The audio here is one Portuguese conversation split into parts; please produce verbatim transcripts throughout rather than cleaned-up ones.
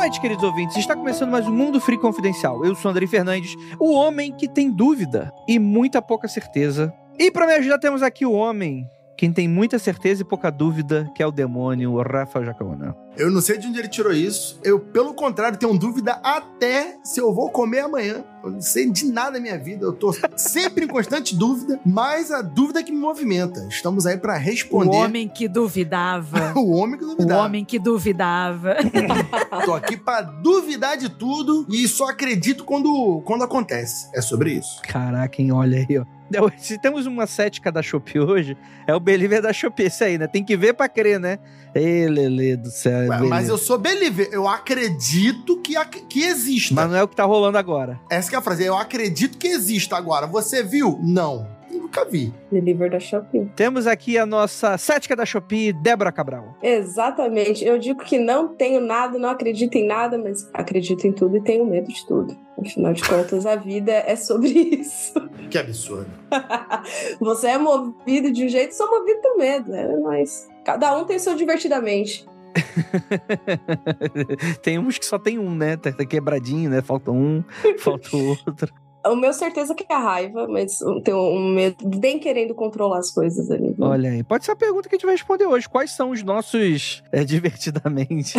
noite, queridos ouvintes. Está começando mais um Mundo Freak Confidencial. Eu sou Andrei Fernandes, o homem que tem dúvida e muita pouca certeza. E para me ajudar temos aqui o homem quem tem muita certeza e pouca dúvida, que é o demônio, o Rafa Jacaúna. Eu não sei de onde ele tirou isso. Eu, pelo contrário, tenho dúvida até se eu vou comer amanhã. Eu não sei de nada na minha vida. Eu tô sempre em constante dúvida, mas a dúvida que me movimenta. Estamos aí pra responder. O homem que duvidava. O homem que duvidava. O homem que duvidava. Tô aqui pra duvidar de tudo e só acredito quando, quando acontece. É sobre isso. Caraca, hein? Olha aí, ó. Se temos uma cética da Shopee hoje, é o believer da Shopee, esse aí, né? Tem que ver pra crer, né? Ei, Lelê do céu. Ué, mas eu sou believer, eu acredito que, que exista. Mas não é o que tá rolando agora. Essa que é a frase, eu acredito que exista agora. Você viu? Não. Eu nunca vi. Believer da Shopee. Temos aqui a nossa cética da Shopee, Débora Cabral. Exatamente. Eu digo que não tenho nada, não acredito em nada, mas acredito em tudo e tenho medo de tudo. Afinal de contas, a vida é sobre isso. Que absurdo. Você é movido de um jeito, sou movido por medo. É nóis. Cada um tem o seu divertidamente. Tem uns que só tem um, né? Tá quebradinho, né? Falta um, falta o outro. O meu certeza que é a raiva, mas eu tenho um medo, bem querendo controlar as coisas ali. Né? Olha aí, pode ser a pergunta que a gente vai responder hoje. Quais são os nossos, é, divertidamente?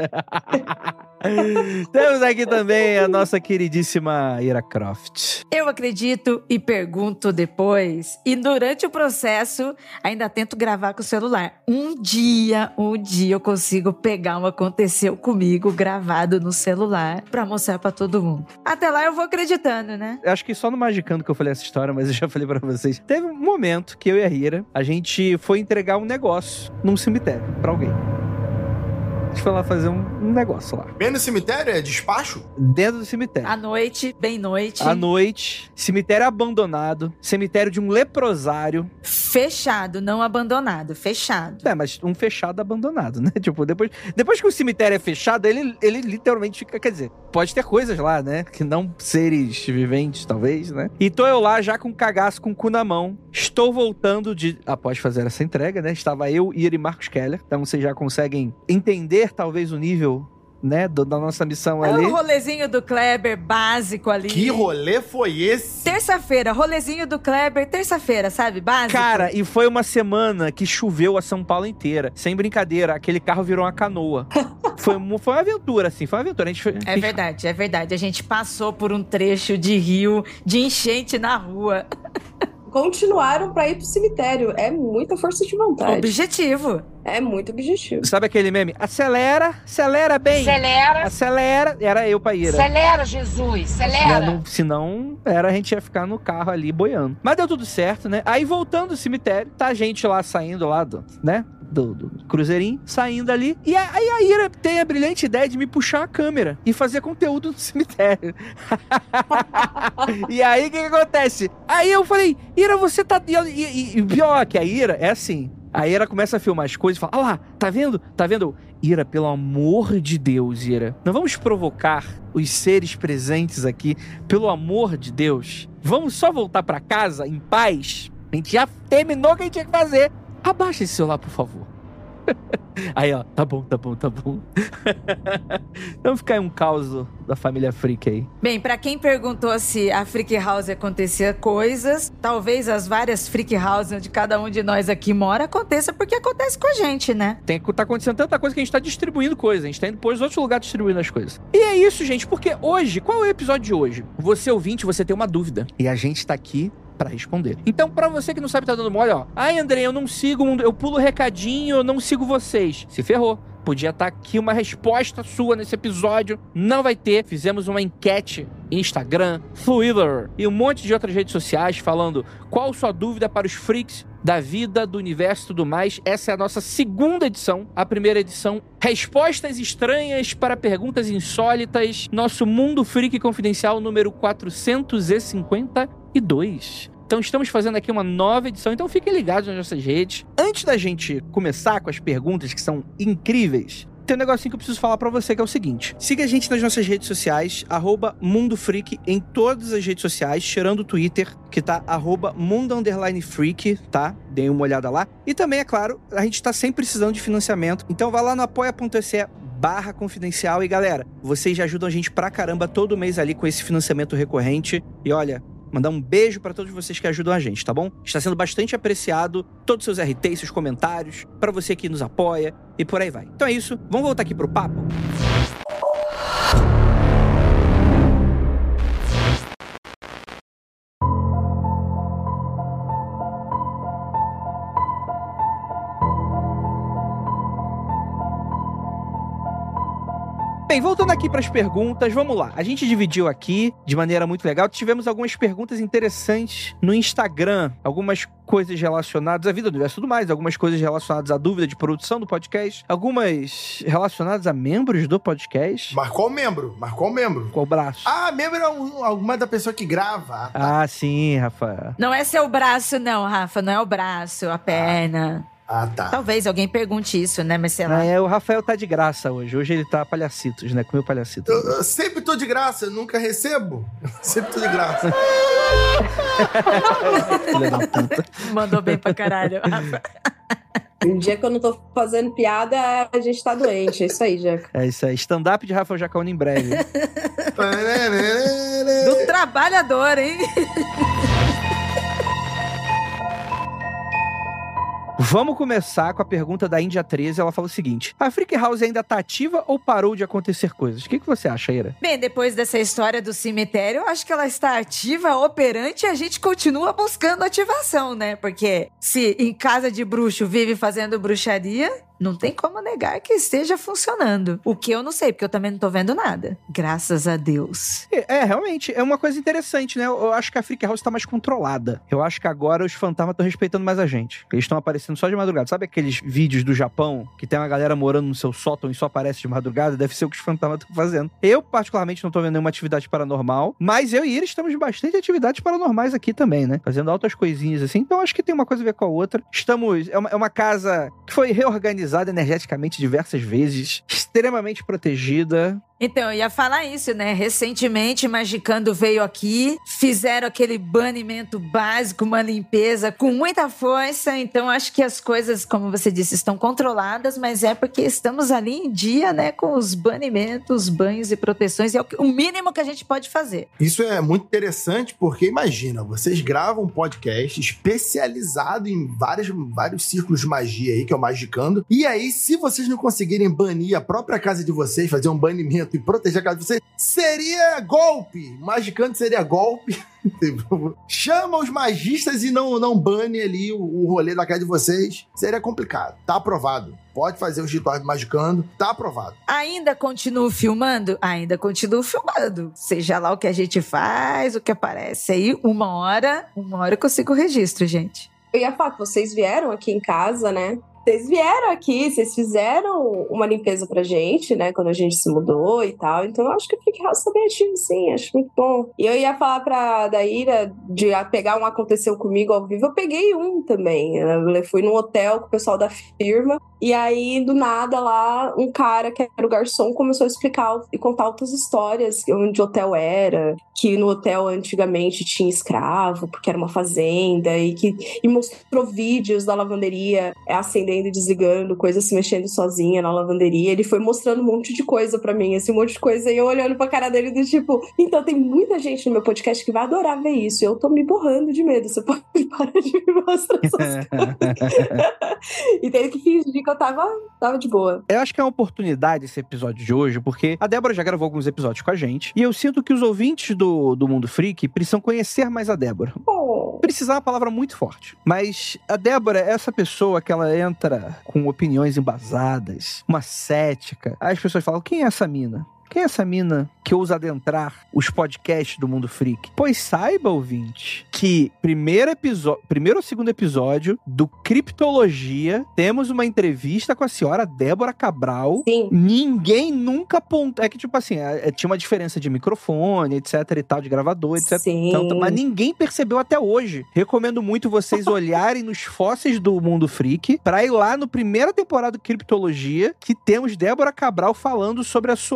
Temos aqui também a nossa queridíssima Ira Croft. Eu acredito e pergunto depois. E durante o processo, ainda tento gravar com o celular. Um dia, um dia eu consigo pegar um aconteceu comigo gravado no celular pra mostrar pra todo mundo. Até lá eu vou acreditando, né? Eu acho que só no Magicando que eu falei essa história, mas eu já falei pra vocês. Teve um momento que eu e a Ira, a gente foi entregar um negócio num cemitério pra alguém. A gente foi lá fazer um, um negócio lá. Bem no cemitério? É despacho? Dentro do cemitério. À noite, bem noite. À noite, cemitério abandonado, cemitério de um leprosário. Fechado, não abandonado, fechado. É, mas um fechado abandonado, né? Tipo, depois, depois que o cemitério é fechado, ele, ele literalmente fica, quer dizer, pode ter coisas lá, né? Que não seres viventes, talvez, né? E tô eu lá já com cagaço, com o cu na mão. Estou voltando de... Após fazer essa entrega, né? Estava eu, Ira e Marcos Keller. Então vocês já conseguem entender talvez o nível, né, do, da nossa missão ali. É o rolezinho do Kleber básico ali. Que rolê foi esse? Terça-feira, rolezinho do Kleber, terça-feira, sabe, básico. Cara, e foi uma semana que choveu a São Paulo inteira. Sem brincadeira, aquele carro virou uma canoa. foi, uma, foi uma aventura, assim, foi uma aventura. A gente foi, é verdade, é verdade. A gente passou por um trecho de rio, de enchente na rua. Continuaram pra ir pro cemitério. É muita força de vontade. Objetivo. É muito objetivo. Sabe aquele meme? Acelera, acelera bem. Acelera. Acelera. Era eu pra Ira. Acelera, Jesus, acelera. Não, senão, era, a gente ia ficar no carro ali boiando. Mas deu tudo certo, né? Aí, voltando do cemitério, tá a gente lá saindo lá do, né? Do, do cruzeirinho, saindo ali. E aí a Ira tem a brilhante ideia de me puxar a câmera e fazer conteúdo no cemitério. E aí, o que, que acontece? Aí eu falei, Ira, você tá... E, e, e pior que a Ira é assim... A Ira começa a filmar as coisas e fala, olha lá, tá vendo? Tá vendo? Ira, pelo amor de Deus, Ira, não vamos provocar os seres presentes aqui, pelo amor de Deus. Vamos só voltar pra casa em paz. A gente já terminou o que a gente tinha que fazer. Abaixa esse celular, por favor. Aí, ó, tá bom, tá bom, tá bom. Então fica aí um caos da família Freak aí. Bem, pra quem perguntou se a Freak House acontecia coisas, talvez as várias Freak House onde cada um de nós aqui mora aconteça porque acontece com a gente, né? Tem, tá acontecendo tanta coisa que a gente tá distribuindo coisas. A gente tá indo pros outros lugares distribuindo as coisas. E é isso, gente, porque hoje, qual é o episódio de hoje? Você ouvinte, você tem uma dúvida. E a gente tá aqui pra responder. Então, pra você que não sabe, tá dando mole, ó. Ai, Andrei, eu não sigo, eu pulo recadinho, eu não sigo vocês. Se ferrou. Podia estar aqui uma resposta sua nesse episódio. Não vai ter. Fizemos uma enquete em Instagram, Twitter e um monte de outras redes sociais falando qual sua dúvida para os freaks da vida, do universo e tudo mais. Essa é a nossa segunda edição. A primeira edição, respostas estranhas para perguntas insólitas. Nosso Mundo Freak Confidencial número quatrocentos e cinquenta e dois. Então estamos fazendo aqui uma nova edição, então fiquem ligados nas nossas redes. Antes da gente começar com as perguntas que são incríveis, tem um negocinho que eu preciso falar pra você, que é o seguinte. Siga a gente nas nossas redes sociais, arroba Mundo Freak, em todas as redes sociais, tirando o Twitter, que tá arroba Mundo Underline Freak, tá? Deem uma olhada lá. E também, é claro, a gente tá sempre precisando de financiamento, então vai lá no apoia.se barra confidencial. E galera, vocês já ajudam a gente pra caramba todo mês ali com esse financiamento recorrente. E olha, mandar um beijo pra todos vocês que ajudam a gente, tá bom? Está sendo bastante apreciado todos os seus R Ts, seus comentários, pra você que nos apoia e por aí vai. Então é isso, vamos voltar aqui pro papo? Bem, voltando aqui para as perguntas, vamos lá. A gente dividiu aqui de maneira muito legal. Tivemos algumas perguntas interessantes no Instagram, algumas coisas relacionadas à vida do universo e tudo mais, algumas coisas relacionadas à dúvida de produção do podcast, algumas relacionadas a membros do podcast. Mas qual membro? Mas qual membro? Qual braço? Ah, membro é um, alguma da pessoa que grava. Ah, tá. Ah, sim, Rafa. Não é seu braço, não, Rafa. Não é o braço, a perna. Ah. Ah, tá. Talvez alguém pergunte isso, né? Mas sei lá. É, o Rafael tá de graça hoje. Hoje ele tá palhacitos, né? Comeu palhacitos. Eu, eu sempre tô de graça, eu nunca recebo. Eu sempre tô de graça. Filha da puta. Mandou bem pra caralho. Um dia que eu não tô fazendo piada, a gente tá doente. É isso aí, Jaca. É isso aí. Stand-up de Rafael Jacaúna em breve. Do trabalhador, hein? Vamos começar com a pergunta da Índia treze. Ela fala o seguinte: a Freak House ainda tá ativa ou parou de acontecer coisas? O que, que você acha, Ira? Bem, depois dessa história do cemitério, eu acho que ela está ativa, operante, e a gente continua buscando ativação, né? Porque se em casa de bruxo vive fazendo bruxaria, não tem como negar que esteja funcionando. O que eu não sei, porque eu também não tô vendo nada. Graças a Deus. É, é realmente, é uma coisa interessante, né? Eu acho que a Freak House tá mais controlada. Eu acho que agora os fantasmas estão respeitando mais a gente. Eles estão aparecendo só de madrugada. Sabe aqueles vídeos do Japão que tem uma galera morando no seu sótão e só aparece de madrugada? Deve ser o que os fantasmas estão fazendo. Eu, particularmente, não tô vendo nenhuma atividade paranormal, mas eu e Ira estamos em bastante atividades paranormais aqui também, né? Fazendo altas coisinhas assim. Então acho que tem uma coisa a ver com a outra. Estamos... É uma, é uma casa que foi reorganizada energeticamente diversas vezes, extremamente protegida. Então, eu ia falar isso, né? Recentemente, Magicando veio aqui, fizeram aquele banimento básico, uma limpeza com muita força. Então, acho que as coisas, como você disse, estão controladas, mas é porque estamos ali em dia, né? Com os banimentos, banhos e proteções. É o mínimo que a gente pode fazer. Isso é muito interessante porque, imagina, vocês gravam um podcast especializado em vários, vários círculos de magia aí, que é o Magicando. E aí, se vocês não conseguirem banir a própria casa de vocês, fazer um banimento e proteger a casa de vocês, seria golpe. Magicando seria golpe. Chama os magistas e não, não bane ali o, o rolê da casa de vocês. Seria complicado. Tá aprovado. Pode fazer os rituais do Magicando. Tá aprovado. Ainda continuo filmando? Ainda continuo filmando. Seja lá o que a gente faz, o que aparece aí. Uma hora, uma hora eu consigo o registro, gente. Eu ia falar que vocês vieram aqui em casa, né? Vocês vieram aqui, vocês fizeram uma limpeza pra gente, né? Quando a gente se mudou e tal. Então eu acho que o Freak House tá bem ativo, sim. Acho muito bom. E eu ia falar pra Daíra de pegar um Aconteceu Comigo ao vivo. Eu peguei um também. Eu fui num hotel com o pessoal da firma. E aí, do nada, lá, um cara que era o garçom começou a explicar e contar outras histórias. Onde o hotel era. Que no hotel, antigamente, tinha escravo. Porque era uma fazenda. E, que, e mostrou vídeos da lavanderia acendendo e desligando, coisa se mexendo sozinha na lavanderia. Ele foi mostrando um monte de coisa pra mim, esse monte de coisa, e eu olhando pra cara dele do tipo, então tem muita gente no meu podcast que vai adorar ver isso, eu tô me borrando de medo, você pode parar de me mostrar essas coisas. E teve que fingir que eu tava, tava de boa. Eu acho que é uma oportunidade esse episódio de hoje, porque a Débora já gravou alguns episódios com a gente, e eu sinto que os ouvintes do, do Mundo Freak precisam conhecer mais a Débora. Oh. Precisar é uma palavra muito forte, mas a Débora é essa pessoa que ela entra com opiniões embasadas, uma cética. Aí as pessoas falam, quem é essa mina? Quem é essa mina que ousa adentrar os podcasts do Mundo Freak? Pois saiba, ouvinte, que primeiro episódio, primeiro ou segundo episódio do Criptologia, temos uma entrevista com a senhora Débora Cabral. Sim. Ninguém nunca apontou. É que, tipo assim, é, tinha uma diferença de microfone, etc e tal, de gravador, etcétera. Sim. Então, mas ninguém percebeu até hoje. Recomendo muito vocês olharem nos fósseis do Mundo Freak pra ir lá no primeira temporada do Criptologia, que temos Débora Cabral falando sobre a sua vida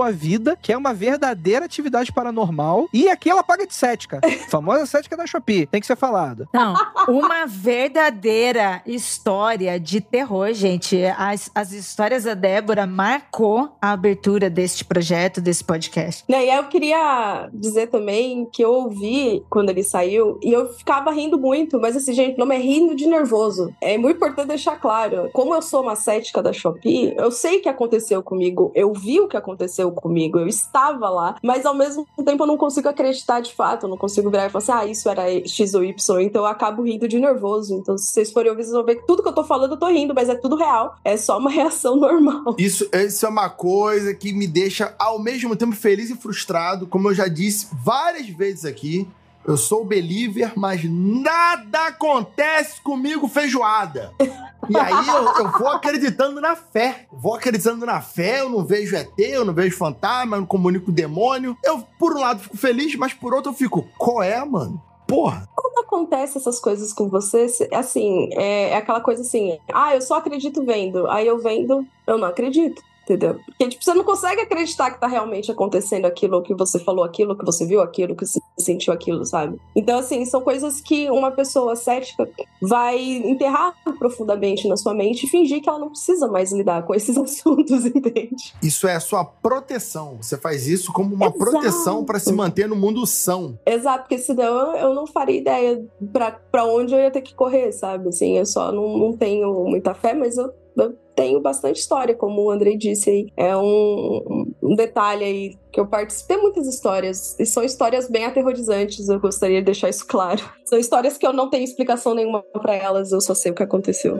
vida, que é uma verdadeira atividade paranormal. E aqui ela paga de cética. A famosa cética da Shopee. Tem que ser falado. Não, uma verdadeira história de terror, gente. As, as histórias da Débora marcou a abertura deste projeto, desse podcast. Não, e aí eu queria dizer também que eu ouvi quando ele saiu e eu ficava rindo muito, mas assim, gente, não é rindo de nervoso. É muito importante deixar claro. Como eu sou uma cética da Shopee, eu sei o que aconteceu comigo, eu vi o que aconteceu comigo, eu estava lá, mas ao mesmo tempo eu não consigo acreditar de fato, eu não consigo virar e falar assim, ah, isso era X ou Y, então eu acabo rindo de nervoso. Então se vocês forem ouvir, vocês vão ver que tudo que eu tô falando eu tô rindo, mas é tudo real, é só uma reação normal. Isso, isso é uma coisa que me deixa ao mesmo tempo feliz e frustrado, como eu já disse várias vezes aqui. Eu sou believer, mas nada acontece comigo feijoada. E aí eu, eu vou acreditando na fé. Vou acreditando na fé, eu não vejo E T, eu não vejo fantasma, eu não comunico demônio. Eu, por um lado, fico feliz, mas por outro eu fico, qual é, mano? Porra. Quando acontece essas coisas com você, assim, é, é aquela coisa assim, ah, eu só acredito vendo. Aí eu vendo, eu não acredito. Entendeu? Porque, tipo, você não consegue acreditar que tá realmente acontecendo aquilo, que você falou aquilo, que você viu aquilo, que você sentiu aquilo, sabe? Então, assim, são coisas que uma pessoa cética vai enterrar profundamente na sua mente e fingir que ela não precisa mais lidar com esses assuntos, entende? Isso é a sua proteção. Você faz isso como uma Exato. proteção pra se manter no mundo são. Exato, porque senão eu não faria ideia pra, pra onde eu ia ter que correr, sabe? Assim, eu só não, não tenho muita fé, mas eu Eu tenho bastante história, como o Andrei disse aí. É um, um detalhe aí que eu participei de muitas histórias. E são histórias bem aterrorizantes, eu gostaria de deixar isso claro. São histórias que eu não tenho explicação nenhuma pra elas, eu só sei o que aconteceu.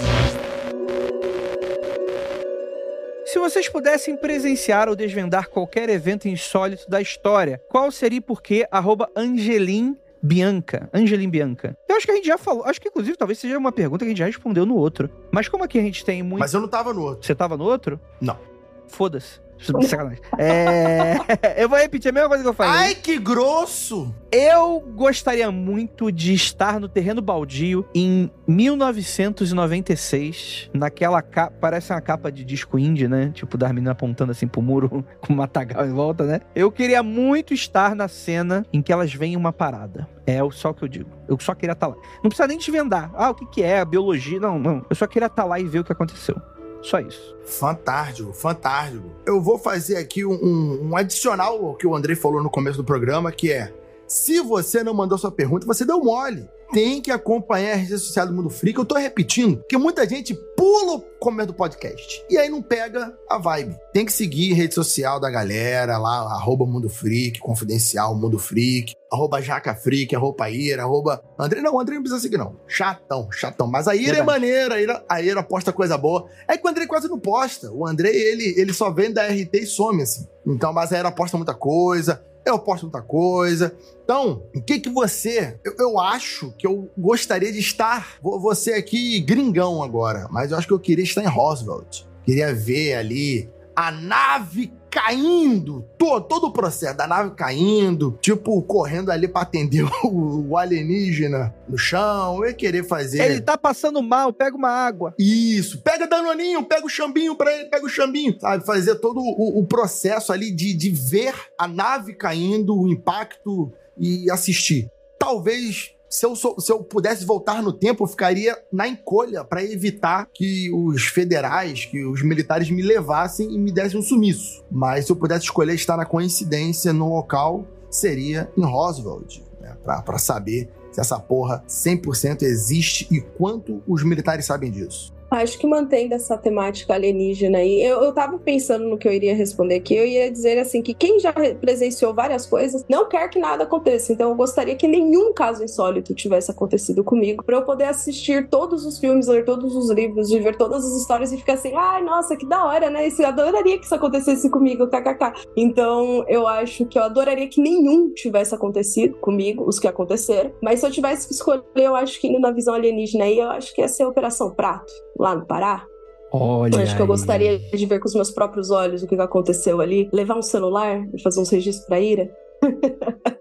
Se vocês pudessem presenciar ou desvendar qualquer evento insólito da história, qual seria e por quê? Arroba Angelim Bianca, Angelim Bianca. Eu acho que a gente já falou, acho que inclusive talvez seja uma pergunta que a gente já respondeu no outro. Mas como aqui a gente tem muito... Mas eu não tava no outro. Você tava no outro? Não. Foda-se. Sacanagem. É... Eu vou repetir a mesma coisa que eu falei. Ai, que grosso! Eu gostaria muito de estar no terreno baldio em mil novecentos e noventa e seis, naquela capa, parece uma capa de disco indie, né? Tipo, das meninas apontando assim pro muro com um matagal em volta, né? Eu queria muito estar na cena em que elas veem uma parada. É só o que eu digo. Eu só queria estar lá. Não precisa nem desvendar. Ah, o que que é? A biologia? Não, não. Eu só queria estar lá e ver o que aconteceu. Só isso. Fantástico, fantástico. Eu vou fazer aqui um, um, um adicional ao que o Andrei falou no começo do programa, que é: se você não mandou sua pergunta, você deu mole. Tem que acompanhar a rede social do Mundo Freak. Eu tô repetindo, porque muita gente pula o começo do podcast e aí não pega a vibe. Tem que seguir a rede social da galera lá, arroba Mundo Freak, Confidencial Mundo Freak, arroba Jaca Freak, arroba Ira, arroba André. Não, o André não precisa seguir, não. Chatão, chatão. Mas a Ira é maneira, a Ira, a Ira posta coisa boa. É que o André quase não posta. O André, ele, ele só vem da R T e some, assim. Então, mas a Ira posta muita coisa. Eu posto muita coisa. Então, o que que você... Eu, eu acho que eu gostaria de estar... Vou, vou ser aqui gringão agora, mas eu acho que eu queria estar em Roswell. Queria ver ali a nave caindo. Todo, todo o processo da nave caindo. Tipo, correndo ali pra atender o, o alienígena no chão. Eu ia querer fazer... Ele tá passando mal, pega uma água. Isso. Pega Danoninho, pega o chambinho pra ele, pega o chambinho. Sabe? Fazer todo o, o processo ali de, de ver a nave caindo, o impacto e assistir. Talvez... Se eu, sou, se eu pudesse voltar no tempo, eu ficaria na encolha para evitar que os federais, que os militares me levassem e me dessem um sumiço. Mas se eu pudesse escolher estar na coincidência no local, seria em Roswell, né? Para saber se essa porra cem por cento existe e quanto os militares sabem disso. Acho que mantendo essa temática alienígena aí, eu, eu tava pensando no que eu iria responder aqui, eu ia dizer assim, que quem já presenciou várias coisas, não quer que nada aconteça, então eu gostaria que nenhum caso insólito tivesse acontecido comigo, pra eu poder assistir todos os filmes, ler todos os livros, viver todas as histórias e ficar assim, ai, nossa, que da hora, né, eu adoraria que isso acontecesse comigo, kkk. Então, eu acho que eu adoraria que nenhum tivesse acontecido comigo, os que aconteceram, mas se eu tivesse que escolher, eu acho que indo na visão alienígena aí, eu acho que ia ser a Operação Prato, lá no Pará. Olha, eu acho que eu gostaria de ver com os meus próprios olhos o que aconteceu ali, levar um celular e fazer uns registros pra Ira.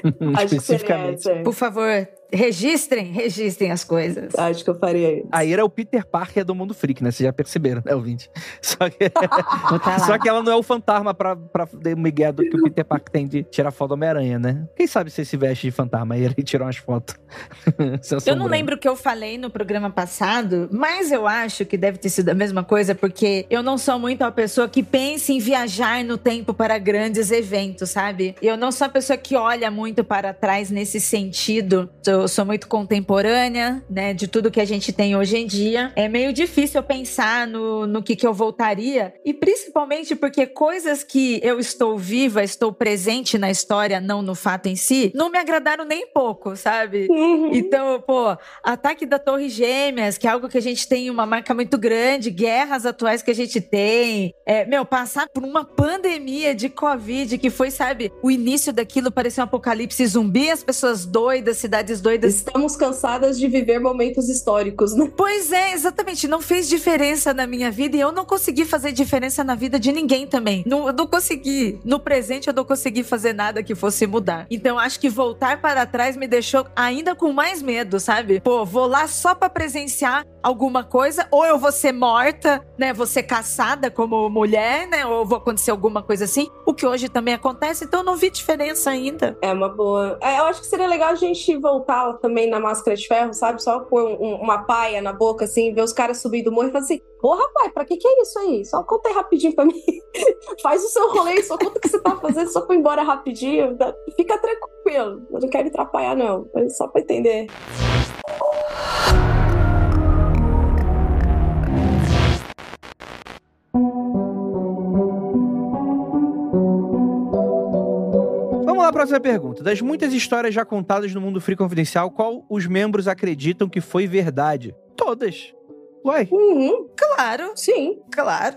Acho que seria essa. Por favor, registrem, registrem as coisas. Acho que eu faria isso. A Ira é o Peter Parker do mundo freak, né? Vocês já perceberam, né, ouvinte? Só que, Tá só que ela não é o fantasma pra, pra o Miguel do que o Peter Parker tem de tirar foto do Homem-Aranha, né? Quem sabe você se veste de fantasma e tirar umas fotos? Eu não lembro o que eu falei no programa passado, mas eu acho que deve ter sido a mesma coisa, porque eu não sou muito a pessoa que pensa em viajar no tempo para grandes eventos, sabe? Eu não sou a pessoa que olha muito para trás nesse sentido. Eu sou muito contemporânea, né, de tudo que a gente tem hoje em dia. É meio difícil eu pensar no, no que, que eu voltaria, e principalmente porque coisas que eu estou viva, estou presente na história, não no fato em si, não me agradaram nem pouco, sabe? Uhum. Então, pô, ataque da Torre Gêmeas, que é algo que a gente tem uma marca muito grande, guerras atuais que a gente tem, é, meu, passar por uma pandemia de Covid, que foi, sabe, o início daquilo parecia um apocalipse zumbi, as pessoas doidas, cidades doidas. Estamos cansadas de viver momentos históricos, né? Pois é, exatamente, não fez diferença na minha vida, e eu não consegui fazer diferença na vida de ninguém também. Não, eu não consegui, no presente eu não consegui fazer nada que fosse mudar. Então acho que voltar para trás me deixou ainda com mais medo, sabe? Pô, vou lá só pra presenciar alguma coisa, ou eu vou ser morta, né, vou ser caçada como mulher, né, ou vou acontecer alguma coisa assim, o que hoje também acontece, então eu não vi diferença ainda. É uma boa. É, eu acho que seria legal a gente voltar também na Máscara de Ferro, sabe? Só pôr um, um, uma paia na boca, assim, ver os caras subindo o morro e falar assim, ô rapaz, pra que que é isso aí? Só conta aí rapidinho pra mim. Faz o seu rolê, só conta o que você tá fazendo, só pra ir embora rapidinho. Fica tranquilo, eu não quero atrapalhar não, mas só pra entender. Vamos lá, próxima pergunta. Das muitas histórias já contadas no Mundo Freak Confidencial, qual os membros acreditam que foi verdade? Todas. Uai. Uhum. Claro, Sim. claro.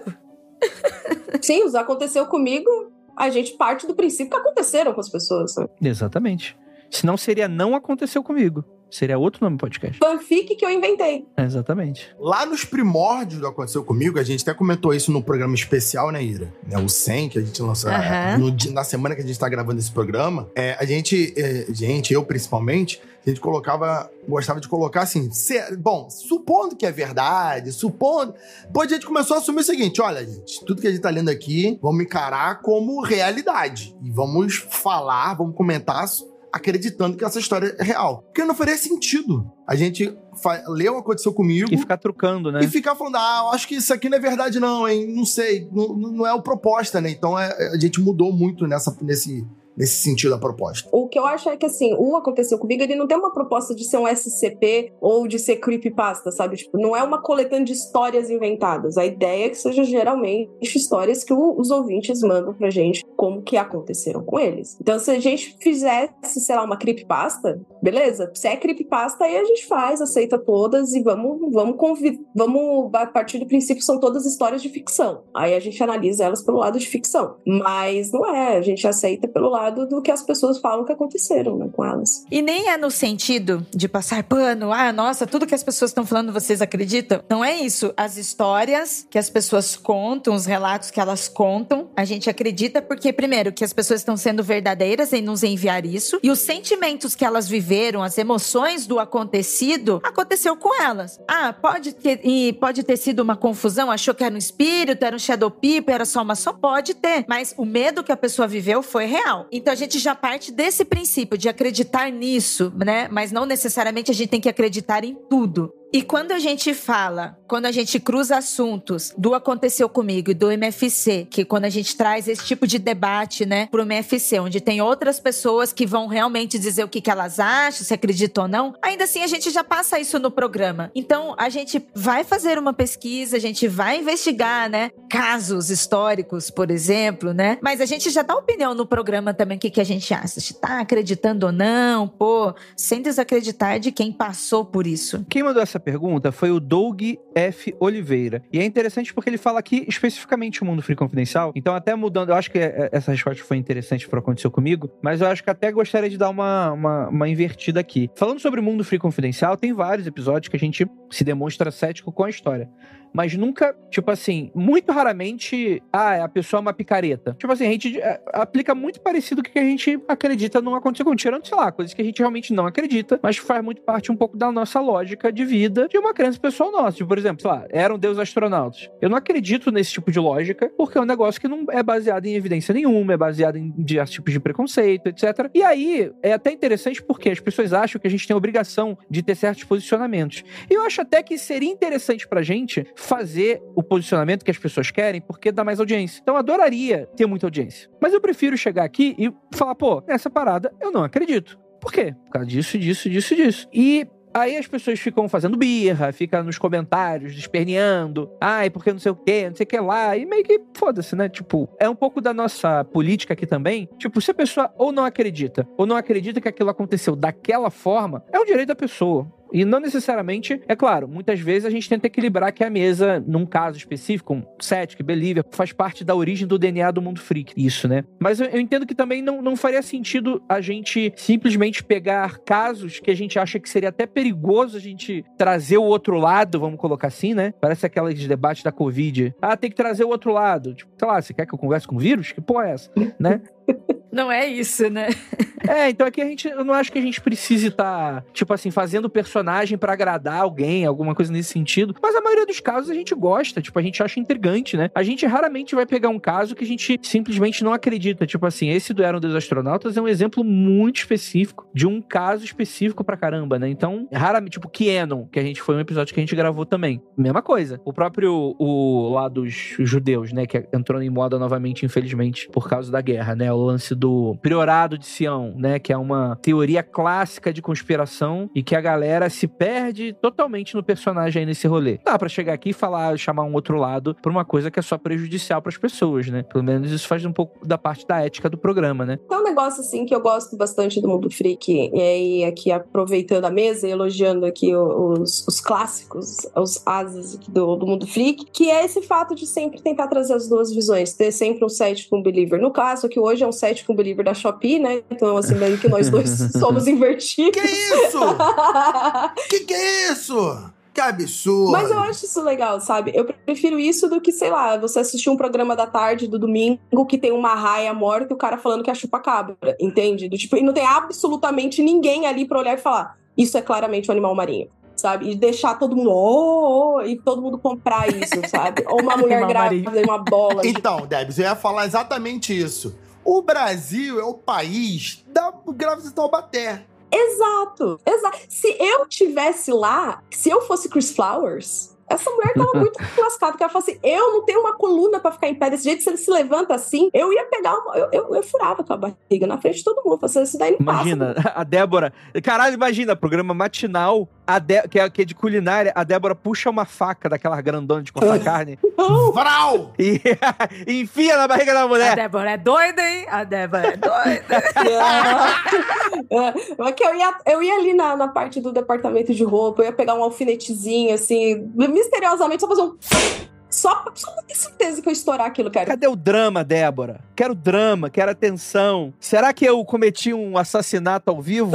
Sim, os aconteceu comigo, a gente parte do princípio que aconteceram com as pessoas, né? Exatamente. Senão seria Não Aconteceu Comigo. Seria outro nome do podcast. Fanfic que eu inventei. Exatamente. Lá nos primórdios do Aconteceu Comigo, a gente até comentou isso no programa especial, né, Ira? Né, o cem, que a gente lançou Uhum. no dia- na semana que a gente tá gravando esse programa. É, a gente, é, gente, eu principalmente, a gente colocava, gostava de colocar assim, se- bom, supondo que é verdade, supondo... Depois a gente começou a assumir o seguinte, olha, gente, tudo que a gente tá lendo aqui, vamos encarar como realidade. E vamos falar, vamos comentar acreditando que essa história é real. Porque não faria sentido a gente fa- ler o que aconteceu comigo E ficar trucando, né? e ficar falando, ah, eu acho que isso aqui não é verdade não, hein? Não sei, não, não é a proposta, né? Então é- a gente mudou muito nessa, nesse, nesse sentido a proposta. O que eu acho é que, assim, o Aconteceu Comigo, ele não tem uma proposta de ser um S C P ou de ser creepypasta, sabe? Tipo, não é uma coletânea de histórias inventadas. A ideia é que seja geralmente histórias que o- os ouvintes mandam pra gente como que aconteceram com eles. Então, se a gente fizesse, sei lá, uma creepypasta, beleza? Se é creepypasta, aí a gente faz, aceita todas e vamos, vamos, convi- vamos a partir do princípio, são todas histórias de ficção. Aí a gente analisa elas pelo lado de ficção. Mas não é, a gente aceita pelo lado do que as pessoas falam que aconteceram, né, com elas. E nem é no sentido de passar pano, ah, nossa, tudo que as pessoas estão falando vocês acreditam. Não é isso. As histórias que as pessoas contam, os relatos que elas contam, a gente acredita porque, primeiro, que as pessoas estão sendo verdadeiras em nos enviar isso, e os sentimentos que elas viveram, as emoções do acontecido, aconteceu com elas. Ah, pode ter, e pode ter sido uma confusão, achou que era um espírito, era um shadow people, era só uma só, pode ter, mas o medo que a pessoa viveu foi real. Então a gente já parte desse princípio de acreditar nisso, né? Mas não necessariamente a gente tem que acreditar em tudo. E quando a gente fala, quando a gente cruza assuntos do Aconteceu Comigo e do M F C, que quando a gente traz esse tipo de debate, né, pro M F C, onde tem outras pessoas que vão realmente dizer o que, que elas acham, se acreditam ou não, ainda assim a gente já passa isso no programa. Então a gente vai fazer uma pesquisa, a gente vai investigar, né, casos históricos, por exemplo, né, mas a gente já dá opinião no programa também, o que, que a gente acha, se tá acreditando ou não, pô, sem desacreditar de quem passou por isso. Quem mandou essa essa pergunta foi o Doug F. Oliveira. E é interessante porque ele fala aqui especificamente o Mundo Freak Confidencial. Então, até mudando, eu acho que essa resposta foi interessante para acontecer comigo, mas eu acho que até gostaria de dar uma, uma, uma invertida aqui. Falando sobre o Mundo Freak Confidencial, tem vários episódios que a gente se demonstra cético com a história. Mas nunca, tipo assim, muito raramente, ah, a pessoa é uma picareta. Tipo assim, a gente é, aplica muito parecido com o que a gente acredita não acontecer com, tirando, sei lá, coisas que a gente realmente não acredita, mas faz muito parte um pouco da nossa lógica de vida de uma crença pessoal nossa. Tipo, por exemplo, sei lá, eram deus astronautas. Eu não acredito nesse tipo de lógica, porque é um negócio que não é baseado em evidência nenhuma, é baseado em diversos tipos de preconceito, etcétera. E aí, é até interessante porque as pessoas acham que a gente tem a obrigação de ter certos posicionamentos. E eu acho até que seria interessante pra gente fazer o posicionamento que as pessoas querem, porque dá mais audiência. Então eu adoraria ter muita audiência. Mas eu prefiro chegar aqui e falar, pô, essa parada eu não acredito. Por quê? Por causa disso, disso, disso, disso. E aí as pessoas ficam fazendo birra, ficam nos comentários, esperneando. Ai, porque não sei o quê, não sei o que lá. E meio que foda-se, né? Tipo, é um pouco da nossa política aqui também. Tipo, se a pessoa ou não acredita, ou não acredita que aquilo aconteceu daquela forma, é um direito da pessoa. E não necessariamente, é claro, muitas vezes a gente tenta equilibrar que a mesa, num caso específico, um Cétic, Believer, faz parte da origem do D N A do mundo freak. Isso, né? Mas eu, eu entendo que também não, não faria sentido a gente simplesmente pegar casos que a gente acha que seria até perigoso a gente trazer o outro lado, vamos colocar assim, né? Parece aqueles debates da Covid. Ah, tem que trazer o outro lado. Tipo, sei lá, você quer que eu converse com o vírus? Que porra é essa? Né? Não é isso, né? É, então aqui a gente, eu não acho que a gente precise estar, tá, tipo assim, fazendo personagem pra agradar alguém, alguma coisa nesse sentido. Mas a maioria dos casos a gente gosta, tipo, a gente acha intrigante, né? A gente raramente vai pegar um caso que a gente simplesmente não acredita. Tipo assim, esse do Eram dos Astronautas é um exemplo muito específico de um caso específico pra caramba, né? Então, raramente, tipo, Kenon, que a gente foi um episódio que a gente gravou também. Mesma coisa. O próprio, o lá dos judeus, né? Que entrou em moda novamente, infelizmente, por causa da guerra, né? O lance do priorado de Sião, né, que é uma teoria clássica de conspiração e que a galera se perde totalmente no personagem aí nesse rolê. Dá pra chegar aqui e falar, chamar um outro lado pra uma coisa que é só prejudicial pras pessoas, né? Pelo menos isso faz um pouco da parte da ética do programa, né? Tem um negócio, assim, que eu gosto bastante do Mundo Freak, e aí aqui aproveitando a mesa e elogiando aqui os, os clássicos, os ases aqui do, do Mundo Freak, que é esse fato de sempre tentar trazer as duas visões, ter sempre um cético e um believer. No caso, que hoje é um cético e um believer da Shopee, né? Então, assim, meio que nós dois somos invertidos. Que isso? que que é isso? Que absurdo. Mas eu acho isso legal, sabe? Eu prefiro isso do que, sei lá, você assistir um programa da tarde do domingo que tem uma raia morta e o cara falando que é chupa-cabra, entende? Do tipo, e não tem absolutamente ninguém ali pra olhar e falar, isso é claramente um animal marinho. Sabe? E deixar todo mundo, oh, oh, e todo mundo comprar isso, sabe? Ou uma mulher grávida e uma bola. Então, Debs, eu ia falar exatamente isso. O Brasil é o país da grávida de Taubaté. Exato, exato. Se eu tivesse lá, se eu fosse Chris Flowers, essa mulher tava muito lascada, porque ela falou assim, eu não tenho uma coluna pra ficar em pé desse jeito, se ele se levanta assim, eu ia pegar, uma, eu, eu, eu furava com a barriga na frente de todo mundo, falei, isso daí não imagina, passa. A Débora, caralho, imagina, programa matinal, a de, que, é, que é de culinária, a Débora puxa uma faca daquela grandona de cortar carne, Vrau! E enfia na barriga da mulher. A Débora é doida, hein? A Débora é doida. é, é que eu ia, eu ia ali na, na parte do departamento de roupa, eu ia pegar um alfinetezinho, assim, misteriosamente, só fazer um... Só, só pra ter certeza que eu estourar aquilo, cara. Cadê o drama, Débora? Quero drama, quero atenção. Será que eu cometi um assassinato ao vivo?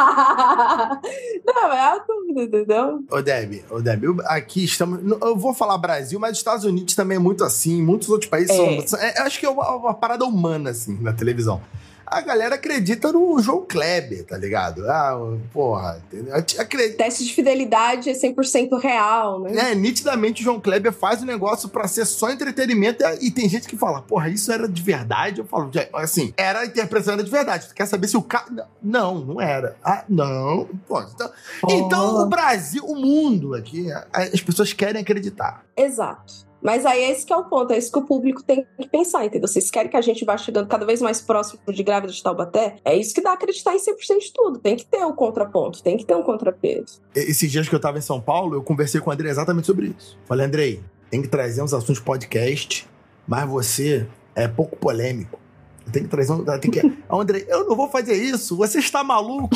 Não, é a dúvida, entendeu? Ô, Debbie, ô, Debbie, eu, aqui estamos... Eu vou falar Brasil, mas os Estados Unidos também é muito assim, muitos outros países é. são... É, acho que é uma, uma parada humana, assim, na televisão. A galera acredita no João Kleber, tá ligado? Ah, porra, entendeu? Acredita. Teste de fidelidade é cem por cento real, né? É, nitidamente o João Kleber faz o negócio pra ser só entretenimento e tem gente que fala, porra, isso era de verdade? Eu falo, assim, era a interpretação era de verdade. Tu quer saber se o cara... Não, não era. Ah, não. Pô, então, oh. então o Brasil, o mundo aqui, as pessoas querem acreditar. Exato. Mas aí é esse que é o ponto, é isso que o público tem que pensar, entendeu? Vocês querem que a gente vá chegando cada vez mais próximo de grávida de Taubaté? É isso que dá a acreditar em cem por cento de tudo. Tem que ter um contraponto, tem que ter um contrapeso. Esses dias que eu tava em São Paulo, eu conversei com o Andrei exatamente sobre isso. Falei, Andrei, tem que trazer uns assuntos podcast, mas você é pouco polêmico. Tem que trazer um. Tem que... Andrei, eu não vou fazer isso, você está maluco?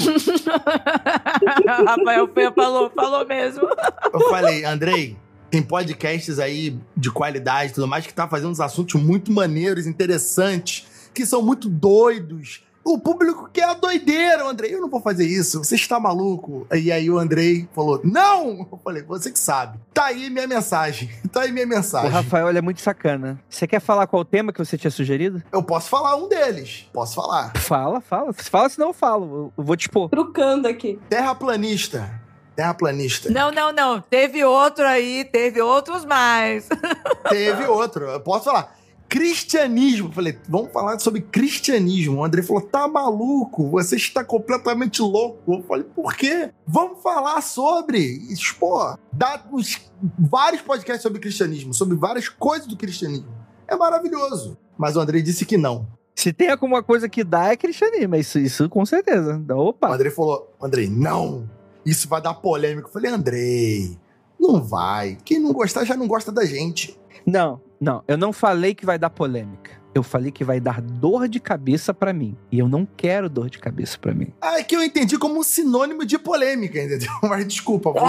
Rafael Penha falou, falou mesmo. Eu falei, Andrei, tem podcasts aí de qualidade e tudo mais que tá fazendo uns assuntos muito maneiros, interessantes, que são muito doidos. O público quer a doideira, Andrei. Eu não vou fazer isso, você está maluco. E aí o Andrei falou, não! Eu falei, você que sabe. Tá aí minha mensagem. Tá aí minha mensagem. O Rafael, ele é muito sacana. Você quer falar qual o tema que você tinha sugerido? Eu posso falar um deles. Posso falar. Fala, fala. Fala, senão eu falo. Eu vou te expor. Trucando aqui. Terraplanista. Terraplanista. Não, não, não. Teve outro aí, teve outros mais. Teve outro. Eu posso falar. Cristianismo. Falei, vamos falar sobre cristianismo. O André falou, tá maluco? Você está completamente louco. Eu falei, por quê? Vamos falar sobre. Pô, dá uns, vários podcasts sobre cristianismo, sobre várias coisas do cristianismo. É maravilhoso. Mas o André disse que não. Se tem alguma coisa que dá, é cristianismo. Isso, isso com certeza. Opa. O André falou, André, não. Isso vai dar polêmica. Eu falei, André, não vai. Quem não gostar já não gosta da gente. Não, não. Eu não falei que vai dar polêmica. Eu falei que vai dar dor de cabeça pra mim. E eu não quero dor de cabeça pra mim. Ah, é que eu entendi como um sinônimo de polêmica, entendeu? Mas desculpa. Vou...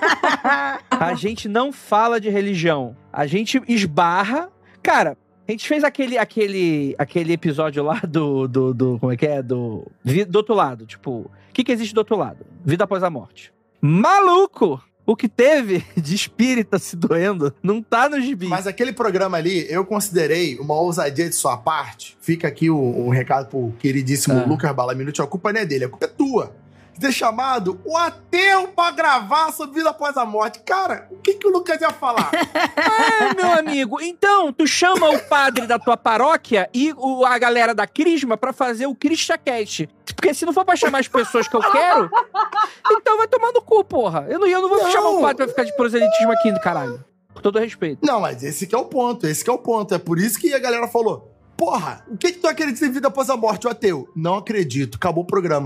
A gente não fala de religião. A gente esbarra... Cara, a gente fez aquele, aquele, aquele episódio lá do, do, do... Como é que é? Do, do outro lado. Tipo, o que, que existe do outro lado? Vida após a morte. Maluco! O que teve de espírita se doendo não tá no gibi. Mas aquele programa ali, eu considerei uma ousadia de sua parte. Fica aqui um, um recado pro queridíssimo ah. Lucas Balaminuti. A culpa não é dele, a culpa é tua. De ter chamado o ateu pra gravar sobre vida após a morte. Cara, o que que o Lucas ia falar? É, meu amigo. Então, tu chama o padre da tua paróquia e o, a galera da Crisma pra fazer o CristiaCast. Porque se não for pra chamar as pessoas que eu quero, então vai tomar no cu, porra. Eu não, eu não vou não. chamar o padre pra ficar de proselitismo aqui do caralho. Com todo respeito. Não, mas esse que é o ponto. Esse que é o ponto. É por isso que a galera falou... Porra, o que que tu acredita em vida após a morte, o ateu? Não acredito, acabou o programa.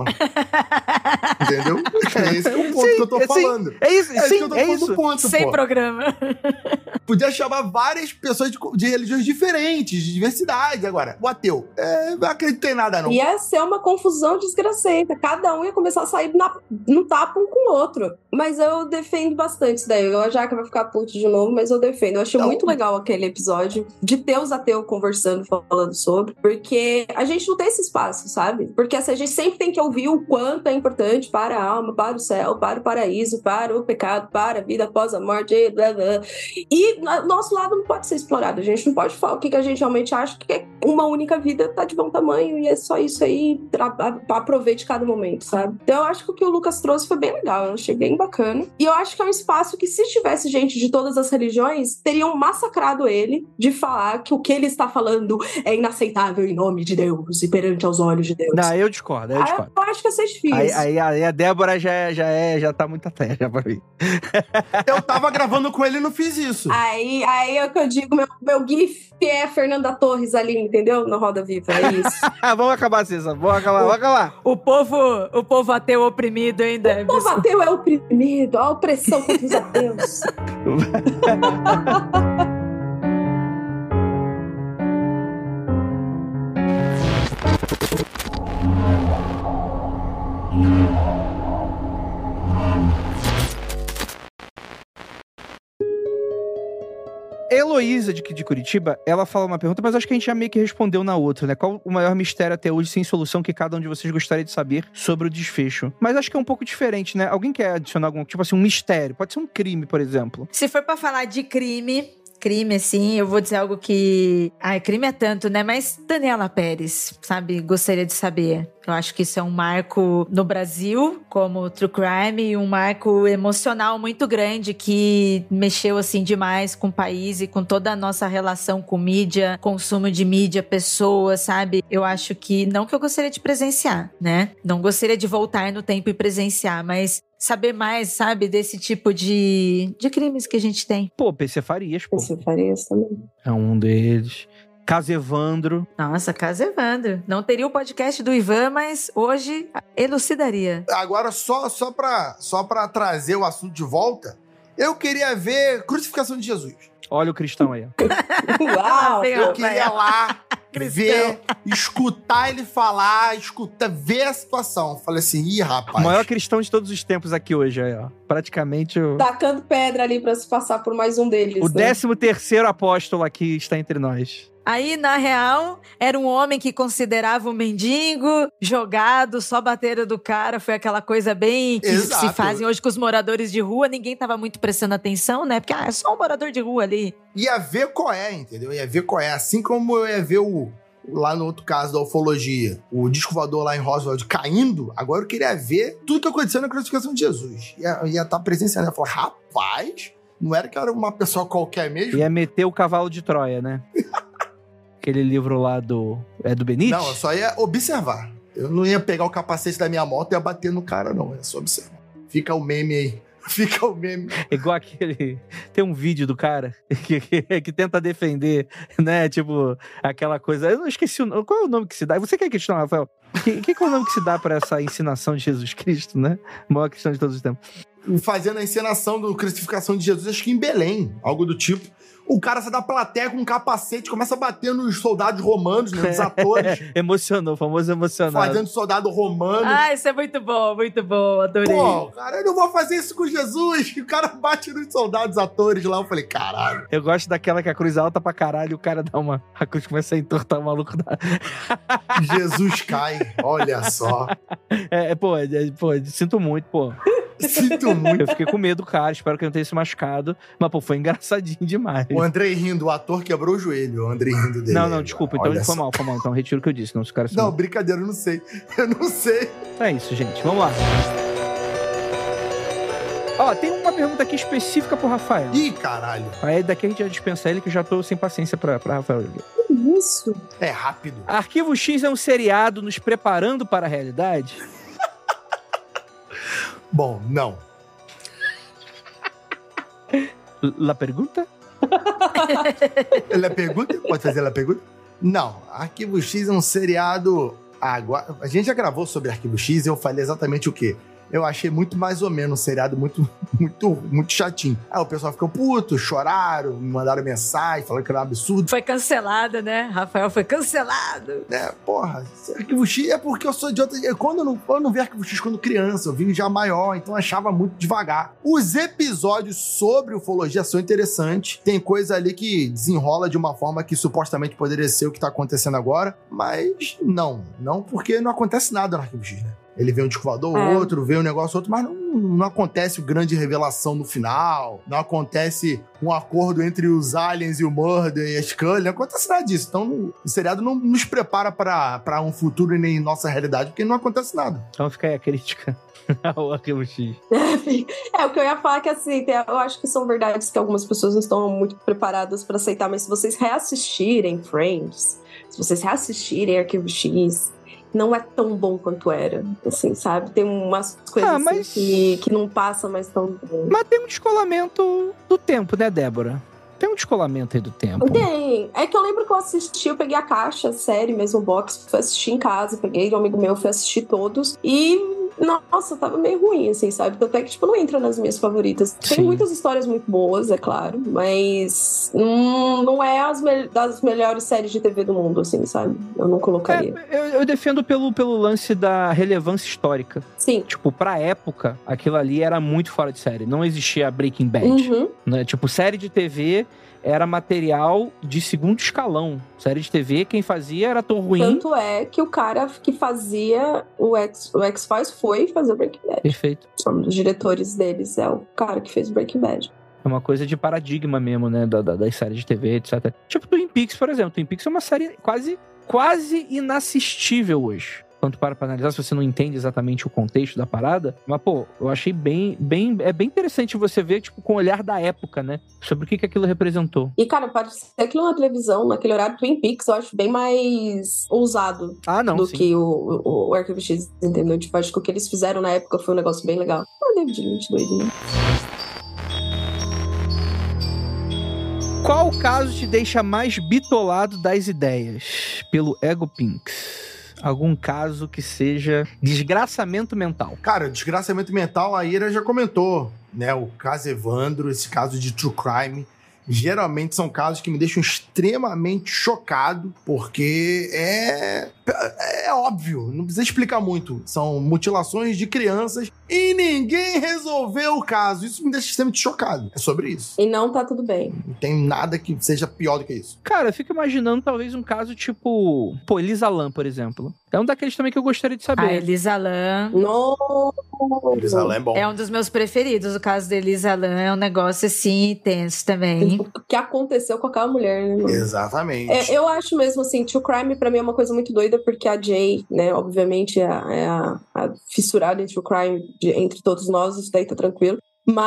Entendeu? É esse que é o ponto sim, que eu tô é, falando. Sim, é isso, é sim, que eu tô é falando isso. do ponto, Sem pô. programa. Podia chamar várias pessoas de, de religiões diferentes, de diversidade. Agora, o ateu, é, não acredita em nada, não. Ia ser uma confusão desgracenta. Cada um ia começar a sair na, no tapa um com o outro. Mas eu defendo bastante isso daí. Eu já que vai ficar puto de novo, mas eu defendo. Eu achei então, muito legal aquele episódio de ter os ateus conversando, falando sobre, porque a gente não tem esse espaço, sabe? Porque assim, a gente sempre tem que ouvir o quanto é importante para a alma, para o céu, para o paraíso, para o pecado, para a vida após a morte, blá, blá. E nosso lado não pode ser explorado. A gente não pode falar o que a gente realmente acha que é uma única vida, tá de bom tamanho e é só isso aí, aproveite cada momento, sabe? Então eu acho que o que o Lucas trouxe foi bem legal, eu achei bem bacana. E eu acho que é um espaço que, se tivesse gente de todas as religiões, teriam massacrado ele de falar que o que ele está falando é inaceitável em nome de Deus e perante aos olhos de Deus. Não, eu discordo, eu discordo. Ah, eu acho que ia ser difícil. Aí, aí, aí a Débora já, é, já, é, já tá muito até já pra mim. Eu tava gravando com ele e não fiz isso. Aí, aí é o que eu digo, meu, meu gif é a Fernanda Torres ali, entendeu? No Roda Viva, é isso. Vamos acabar, Cissa, vamos acabar, vamos acabar. O povo, o povo ateu oprimido ainda. O povo ateu é oprimido, a opressão contra os ateus. Heloísa, de, de Curitiba, ela fala uma pergunta, mas acho que a gente já meio que respondeu na outra, né? Qual o maior mistério até hoje sem solução que cada um de vocês gostaria de saber sobre o desfecho? Mas acho que é um pouco diferente, né? Alguém quer adicionar algum, tipo assim, um mistério? Pode ser um crime, por exemplo. Se for pra falar de crime... Crime, assim, eu vou dizer algo que... Ai, crime é tanto, né? Mas Daniela Pérez, sabe? Gostaria de saber. Eu acho que isso é um marco no Brasil, como True Crime, e um marco emocional muito grande que mexeu, assim, demais com o país e com toda a nossa relação com mídia, consumo de mídia, pessoas, sabe? Eu acho que... Não que eu gostaria de presenciar, né? Não gostaria de voltar no tempo e presenciar, mas... saber mais, sabe, desse tipo de, de crimes que a gente tem. Pô, P C Farias, pô. P C Farias também. É um deles. Caso Evandro. Nossa, Caso Evandro. Não teria o podcast do Ivan, mas hoje elucidaria. Agora, só, só, pra, só pra trazer o assunto de volta, eu queria ver Crucificação de Jesus. Olha o cristão aí. Uau! Eu queria lá cristão. ver, escutar ele falar, escutar, ver a situação. Falei assim, ih, rapaz. O maior cristão de todos os tempos aqui hoje, aí, ó. Praticamente o... Tacando pedra ali pra se passar por mais um deles. O né? décimo terceiro apóstolo aqui está entre nós. Aí, na real, era um homem que considerava o mendigo jogado, só bateram do cara. Foi aquela coisa bem que Exato. se fazem hoje com os moradores de rua. Ninguém tava muito prestando atenção, né? Porque, ah, é só um morador de rua ali. Ia ver qual é, entendeu? Ia ver qual é. Assim como eu ia ver o... Lá no outro caso da ufologia, o disco voador lá em Roswell caindo, agora eu queria ver tudo que aconteceu na crucificação de Jesus. Ia, ia estar presenciando. Eu falei, rapaz, não era que era uma pessoa qualquer mesmo? Ia meter o cavalo de Troia, né? Aquele livro lá do... É do Benite? Não, eu só ia observar. Eu não ia pegar o capacete da minha moto e ia bater no cara, não. É só observar. Fica o meme aí. Fica o meme. Igual aquele... Tem um vídeo do cara que, que, que tenta defender, né? Tipo, aquela coisa... Eu não esqueci o nome. Qual é o nome que se dá? Você quer questionar, Rafael? O que, que é o nome que se dá pra essa ensinação de Jesus Cristo, né? A maior questão de todos os tempos. Fazendo a encenação da crucificação de Jesus, acho que em Belém. Algo do tipo. O cara sai da plateia com um capacete, começa a bater nos soldados romanos, né, nos atores. Emocionou, o famoso emocionado. Fazendo soldado romano. Ah, isso é muito bom, muito bom. Adorei. Pô, cara, eu não vou fazer isso com Jesus. E o cara bate nos soldados atores lá. Eu falei, caralho. Eu gosto daquela que a cruz é alta pra caralho e o cara dá uma... A cruz começa a entortar o maluco. Da... Jesus cai. Olha só. É, é, pô, é, pô, sinto muito, pô. Sinto muito. Eu fiquei com medo, cara. Espero que eu não tenha se machucado. Mas, pô, foi engraçadinho demais. O Andrei rindo, o ator quebrou o joelho. O Andrei rindo dele. Não, não, desculpa. Então Olha foi só. mal, foi mal. Então retiro o que eu disse. Não, os caras Não, são... brincadeira, eu não sei. Eu não sei. É isso, gente. Vamos lá. Ó, tem uma pergunta aqui específica pro Rafael. Ih, caralho. Aí daqui a gente já dispensa ele, que eu já tô sem paciência pra, pra Rafael. Que isso? É rápido. Arquivo X é um seriado nos preparando para a realidade? Bom, não. La pergunta? Ela pergunta? Pode fazer ela pergunta? Não. Arquivo X é um seriado... Agora, a gente já gravou sobre Arquivo X e eu falei exatamente o quê? Eu achei muito mais ou menos um seriado muito, muito, muito chatinho. Aí o pessoal ficou puto, choraram, me mandaram mensagem, falaram que era um absurdo. Foi cancelado, né? Rafael foi cancelado. É, porra, Arquivo X é porque eu sou idiota. Quando eu não, eu não vi Arquivo X quando criança, eu vi já maior, então eu achava muito devagar. Os episódios sobre ufologia são interessantes. Tem coisa ali que desenrola de uma forma que supostamente poderia ser o que tá acontecendo agora, mas não. Não porque não acontece nada no Arquivo X, né? Ele vê um disco voador, É. outro, vê um negócio outro, mas não, não acontece o grande revelação no final, não acontece um acordo entre os aliens e o Murder e a Scully, não acontece nada disso. Então o seriado não nos prepara pra, pra um futuro e nem nossa realidade, porque não acontece nada. Então fica aí a crítica ao Arquivo X. É, o que eu ia falar é que, assim, tem- eu acho que são verdades que algumas pessoas não estão muito preparadas pra aceitar, mas se vocês reassistirem Friends, se vocês reassistirem Arquivo X, não é tão bom quanto era, assim, sabe? Tem umas coisas Ah, mas- assim, que, que não passa mais tão bem. Mas tem um descolamento do tempo, né, Débora? Tem um descolamento aí do tempo. Tem. É que eu lembro que eu assisti, eu peguei a caixa, a série mesmo, o box, fui assistir em casa, peguei de um amigo meu, fui assistir todos. E, nossa, tava meio ruim, assim, sabe? Até que, tipo, não entra nas minhas favoritas. Tem Sim. muitas histórias muito boas, é claro, mas hum, não é as me- das melhores séries de T V do mundo, assim, sabe? Eu não colocaria. É, eu, eu defendo pelo, pelo lance da relevância histórica. Sim. Tipo, pra época, aquilo ali era muito fora de série. Não existia Breaking Bad. Uhum. Né? Tipo, série de T V era material de segundo escalão. Série de T V, quem fazia era ator ruim. Tanto é que o cara que fazia o X- o X-Files foi fazer o Breaking Bad. Perfeito. Um dos diretores deles é o cara que fez o Breaking Bad. É uma coisa de paradigma mesmo, né? Da, da- das séries de T V, etcétera. Tipo Twin Peaks, por exemplo. Twin Peaks é uma série quase, quase inassistível hoje. Quanto para pra analisar, se você não entende exatamente o contexto da parada. Mas, pô, eu achei bem, bem... É bem interessante você ver, tipo, com o olhar da época, né? Sobre o que, que aquilo representou. E, cara, pode ser aquilo na televisão, naquele horário Twin Peaks, eu acho bem mais ousado Ah, não, do sim. que o, o, o Arquivo X, entendeu? Tipo, acho que o que eles fizeram na época foi um negócio bem legal. Ah, David Lynch, doido, né? Qual caso te deixa mais bitolado das ideias? Pelo Ego Pinks. Algum caso que seja desgraçamento mental. Cara, desgraçamento mental, a Ira já comentou, né? O caso Evandro, esse caso de true crime, geralmente são casos que me deixam extremamente chocado, porque é, é óbvio, não precisa explicar muito. São mutilações de crianças e ninguém resolveu o caso. Isso me deixa extremamente chocado. É sobre isso. E não tá tudo bem. Não tem nada que seja pior do que isso. Cara, eu fico imaginando talvez um caso tipo... Pô, Elisa Lam, por exemplo. É um daqueles também que eu gostaria de saber. A Elisa Lam. No... Elisa Lam é bom. É um dos meus preferidos. O caso da Elisa Lam é um negócio assim, tenso também. O que aconteceu com aquela mulher, né, mano? Exatamente. É, eu acho mesmo assim, True Crime pra mim é uma coisa muito doida, porque a Jay, né, obviamente é a, é a, a fissurada em True Crime de, entre todos nós, isso daí tá tranquilo.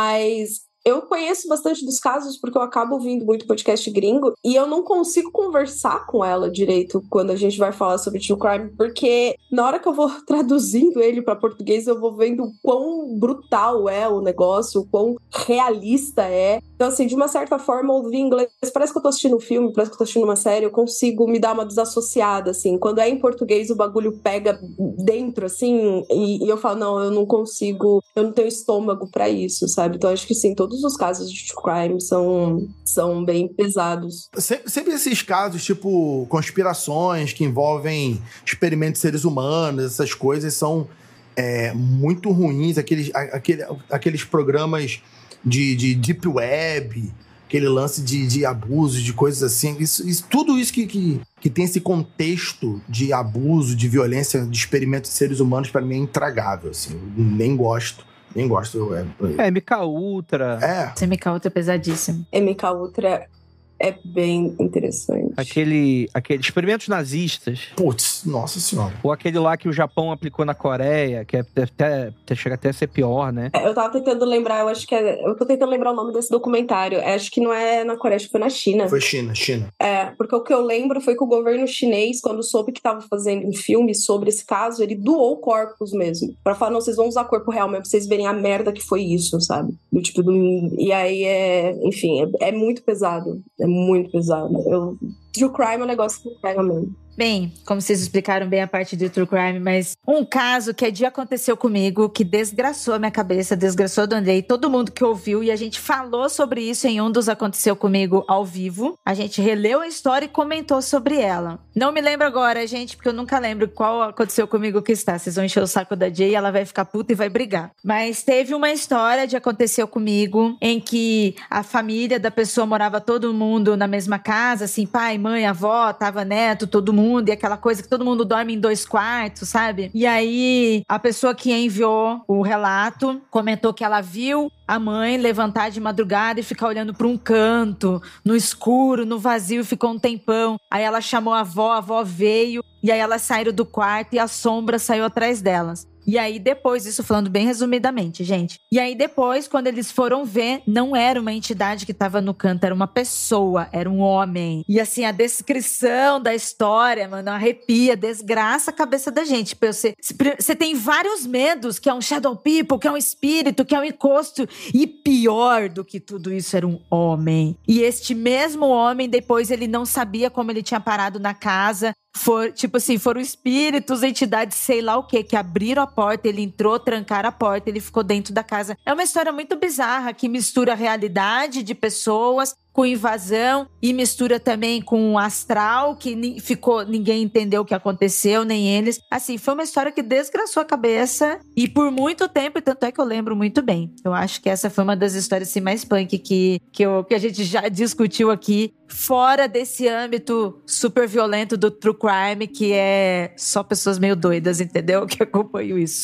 Mas eu conheço bastante dos casos porque eu acabo ouvindo muito podcast gringo e eu não consigo conversar com ela direito quando a gente vai falar sobre True Crime, porque na hora que eu vou traduzindo ele pra português eu vou vendo o quão brutal é o negócio, o quão realista é. Então assim, de uma certa forma ouvir inglês, parece que eu tô assistindo um filme, parece que eu tô assistindo uma série, eu consigo me dar uma desassociada, assim. Quando é em português o bagulho pega dentro, assim, e, e eu falo, não, eu não consigo, eu não tenho estômago pra isso, sabe? Então acho que sim, todo Todos os casos de true crime são, são bem pesados. Sempre, sempre esses casos, tipo conspirações que envolvem experimentos de seres humanos, essas coisas são é, muito ruins. Aqueles, aquele, aqueles programas de, de Deep Web, aquele lance de, de abuso, de coisas assim. Isso, isso, tudo isso que, que, que tem esse contexto de abuso, de violência, de experimentos de seres humanos, para mim é intragável. Assim, eu nem gosto. Nem gosto. É, é M K Ultra. É. M K Ultra é pesadíssimo. M K Ultra é bem interessante. Aquele, aquele experimentos nazistas. Putz, nossa senhora. Ou aquele lá que o Japão aplicou na Coreia, que é até, até, chega até a ser pior, né? É, eu tava tentando lembrar, eu acho que é... Eu tô tentando lembrar o nome desse documentário. É, acho que não é na Coreia, acho que foi na China. Foi China, China. É, porque o que eu lembro foi que o governo chinês, quando soube que tava fazendo um filme sobre esse caso, ele doou corpos mesmo. Pra falar, não, vocês vão usar corpo real mesmo, pra vocês verem a merda que foi isso, sabe? Do tipo, do... E aí é... Enfim, é, é muito pesado. É muito pesado. Eu... True crime é um negócio que me pega mesmo. Bem, como vocês explicaram bem a parte do True Crime, mas um caso que dia aconteceu comigo, que desgraçou a minha cabeça, desgraçou do Andrei, todo mundo que ouviu, e a gente falou sobre isso em um dos Aconteceu Comigo ao vivo. A gente releu a história e comentou sobre ela. Não me lembro agora, gente, porque eu nunca lembro qual aconteceu comigo que está. Vocês vão encher o saco da Jay e ela vai ficar puta e vai brigar. Mas teve uma história de Aconteceu Comigo, em que a família da pessoa morava todo mundo na mesma casa, assim, pai, mãe, avó, tava neto, todo mundo, e aquela coisa que todo mundo dorme em dois quartos, sabe? E aí, a pessoa que enviou o relato comentou que ela viu a mãe levantar de madrugada e ficar olhando para um canto, no escuro, no vazio, ficou um tempão. Aí ela chamou a avó, a avó veio, e aí elas saíram do quarto e a sombra saiu atrás delas. E aí depois, isso falando bem resumidamente, gente. E aí depois, quando eles foram ver, não era uma entidade que tava no canto, era uma pessoa, era um homem. E assim, a descrição da história, mano, arrepia, desgraça a cabeça da gente. Você, você tem vários medos, que é um shadow people, que é um espírito, que é um encosto. E pior do que tudo isso, era um homem. E este mesmo homem, depois ele não sabia como ele tinha parado na casa. For, tipo assim, foram espíritos, entidades, sei lá o que, que abriram a porta, ele entrou, trancaram a porta, ele ficou dentro da casa. É uma história muito bizarra, que mistura a realidade de pessoas com invasão e mistura também com o astral, que ni- ficou, ninguém entendeu o que aconteceu, nem eles. Assim, foi uma história que desgraçou a cabeça e por muito tempo, e tanto é que eu lembro muito bem. Eu acho que essa foi uma das histórias assim, mais punk que, que, eu, que a gente já discutiu aqui, fora desse âmbito super violento do true crime, que é só pessoas meio doidas, entendeu? Que acompanham isso.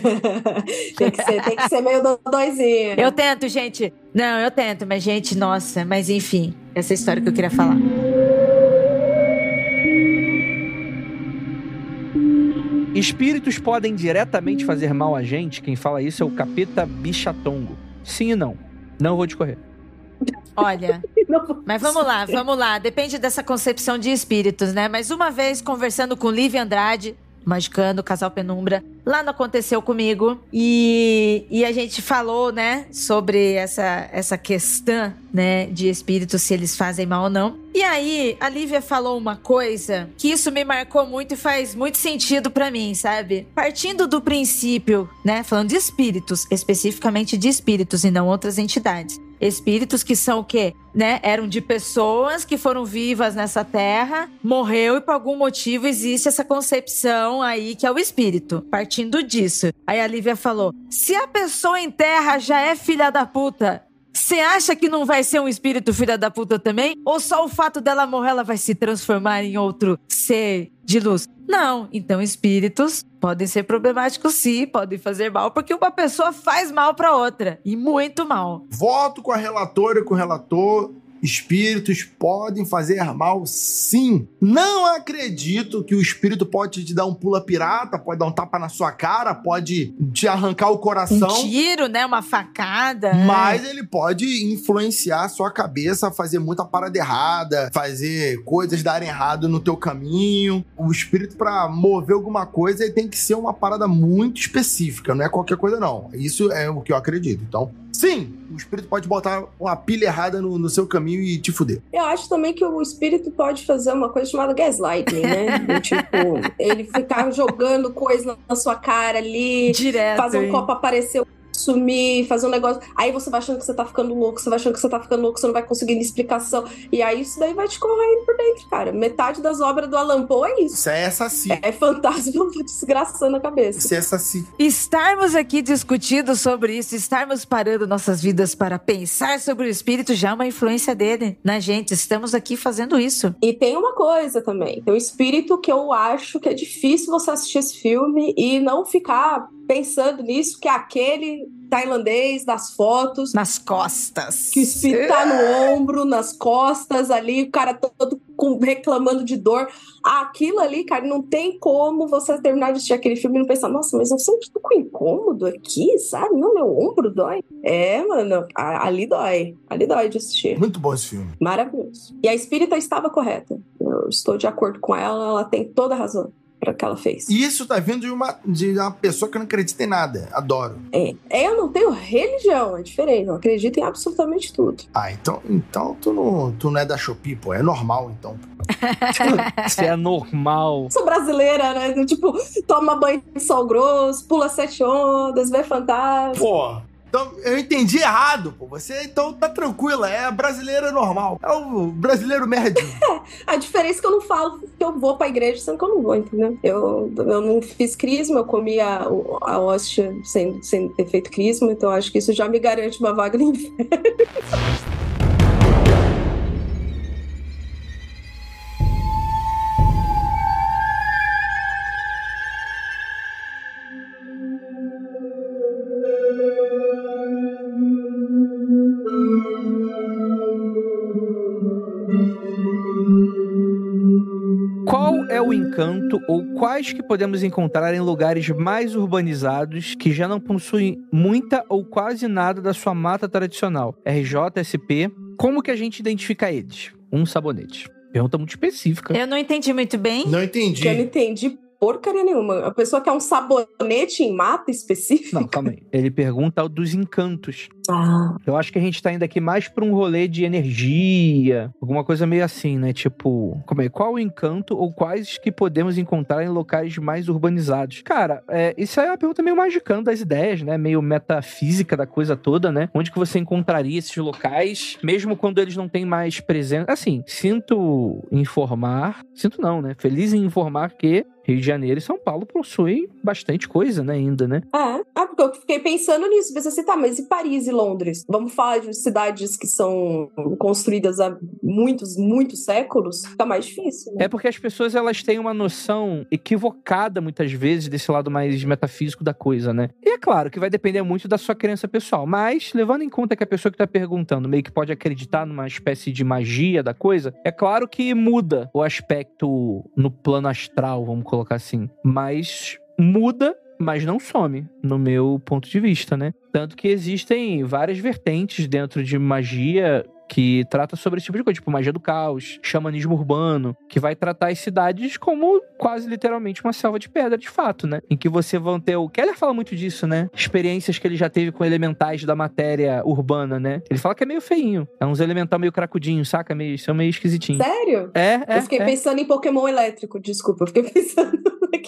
tem, que ser, tem que ser meio doisinho. Eu tento, gente. Não, eu tento, mas gente, nossa, mas enfim, essa é a história que eu queria falar. Espíritos podem diretamente fazer mal a gente? Quem fala isso é o Capeta Bichatongo. Sim e não. Não vou discorrer. Olha, mas vamos lá, vamos lá. Depende dessa concepção de espíritos, né? Mas uma vez, conversando com Lívia Andrade, Magicando, Casal Penumbra, lá no Aconteceu Comigo, e, e a gente falou, né, sobre essa, essa questão, né, de espíritos, se eles fazem mal ou não. E aí, a Lívia falou uma coisa que isso me marcou muito e faz muito sentido pra mim, sabe? Partindo do princípio, né, falando de espíritos, especificamente de espíritos e não outras entidades. Espíritos que são o quê? Né? Eram de pessoas que foram vivas nessa terra, morreu e por algum motivo existe essa concepção aí que é o espírito. Partindo disso. Aí a Lívia falou, se a pessoa em terra já é filha da puta, você acha que não vai ser um espírito filha da puta também? Ou só o fato dela morrer, ela vai se transformar em outro ser de luz? Não. Então espíritos podem ser problemáticos sim, podem fazer mal, porque uma pessoa faz mal pra outra. E muito mal. Voto com a relatora e com o relator. Espíritos podem fazer mal, sim. Não acredito que o espírito pode te dar um pula pirata, pode dar um tapa na sua cara, pode te arrancar o coração. Um tiro, né? Uma facada. Mas ele pode influenciar a sua cabeça a fazer muita parada errada, fazer coisas darem errado no teu caminho. O espírito, pra mover alguma coisa, ele tem que ser uma parada muito específica, não é qualquer coisa, não. Isso é o que eu acredito. Então, sim, o espírito pode botar uma pilha errada no, no seu caminho e te fuder. Eu acho também que o espírito pode fazer uma coisa chamada gaslighting, né? Tipo, ele ficar jogando coisa na sua cara ali, direto, fazer um hein? copo aparecer, sumir, fazer um negócio. Aí você vai achando que você tá ficando louco, você vai achando que você tá ficando louco, você não vai conseguindo explicação. E aí isso daí vai te correndo por dentro, cara. Metade das obras do Alan Poe é isso. Isso é assassino. É fantasma desgraçando a cabeça. Isso é assassino. Estarmos aqui discutindo sobre isso, estarmos parando nossas vidas para pensar sobre o espírito já é uma influência dele na gente. Estamos aqui fazendo isso. E tem uma coisa também. Tem um espírito que eu acho que é difícil você assistir esse filme e não ficar pensando nisso, que é aquele tailandês das fotos. Nas costas. Que o espírito tá no ombro, nas costas ali, o cara todo com, reclamando de dor. Aquilo ali, cara, não tem como você terminar de assistir aquele filme e não pensar, nossa, mas eu sempre tô com incômodo aqui, sabe? Não, meu ombro dói. É, mano, a, ali dói. Ali dói de assistir. Muito bom esse filme. Maravilhoso. E a espírita estava correta. Eu estou de acordo com ela, ela tem toda a razão para que ela fez. E isso tá vindo de uma, de uma pessoa que não acredita em nada. Adoro. É. Eu não tenho religião, é diferente. Eu acredito em absolutamente tudo. Ah, então, então tu, não, tu não é da Shopee, pô. É normal, então. Isso é normal. Sou brasileira, né? Tipo, toma banho de sol grosso, pula sete ondas, vê fantasma. Pô, então eu entendi errado, pô. Você então tá tranquila, é a brasileira normal. É o brasileiro médio. A diferença é que eu não falo que eu vou pra igreja, sendo que eu não vou, entendeu? Eu, eu não fiz crisma, eu comi a, a hóstia sem, sem ter feito crisma, então acho que isso já me garante uma vaga no inferno. Qual é o encanto ou quais que podemos encontrar em lugares mais urbanizados que já não possuem muita ou quase nada da sua mata tradicional? R J, S P, como que a gente identifica eles? Um sabonete. Pergunta muito específica. Eu não entendi muito bem. Não entendi. Que eu não entendi porcaria nenhuma. A pessoa quer um sabonete em mata específica? Não, calma aí. Ele pergunta dos encantos. Ah. Eu acho que a gente tá indo aqui mais pra um rolê de energia, alguma coisa meio assim, né? Tipo, como é? Qual o encanto ou quais que podemos encontrar em locais mais urbanizados? Cara, é, isso é uma pergunta meio magicando das ideias, né? Meio metafísica da coisa toda, né? Onde que você encontraria esses locais, mesmo quando eles não têm mais presença? Assim, sinto informar... Sinto não, né? Feliz em informar que Rio de Janeiro e São Paulo possuem bastante coisa, né? Ainda, né? É, ah, porque eu fiquei pensando nisso. Pensei assim, tá, mas e Paris e Londres? Vamos falar de cidades que são construídas há muitos, muitos séculos? Fica mais difícil, né? É porque as pessoas, elas têm uma noção equivocada, muitas vezes, desse lado mais metafísico da coisa, né? E é claro que vai depender muito da sua crença pessoal, mas levando em conta que a pessoa que tá perguntando meio que pode acreditar numa espécie de magia da coisa, é claro que muda o aspecto no plano astral, vamos colocar assim. Mas muda, mas não some, no meu ponto de vista, né? Tanto que existem várias vertentes dentro de magia que trata sobre esse tipo de coisa, tipo magia do caos, xamanismo urbano, que vai tratar as cidades como quase literalmente uma selva de pedra, de fato, né? Em que você vão ter... O Keller fala muito disso, né? Experiências que ele já teve com elementais da matéria urbana, né? Ele fala que é meio feinho. É uns elemental meio cracudinho, saca? Meio, são meio esquisitinhos. Sério? É, é. Eu fiquei é. pensando em Pokémon elétrico, desculpa. Eu fiquei pensando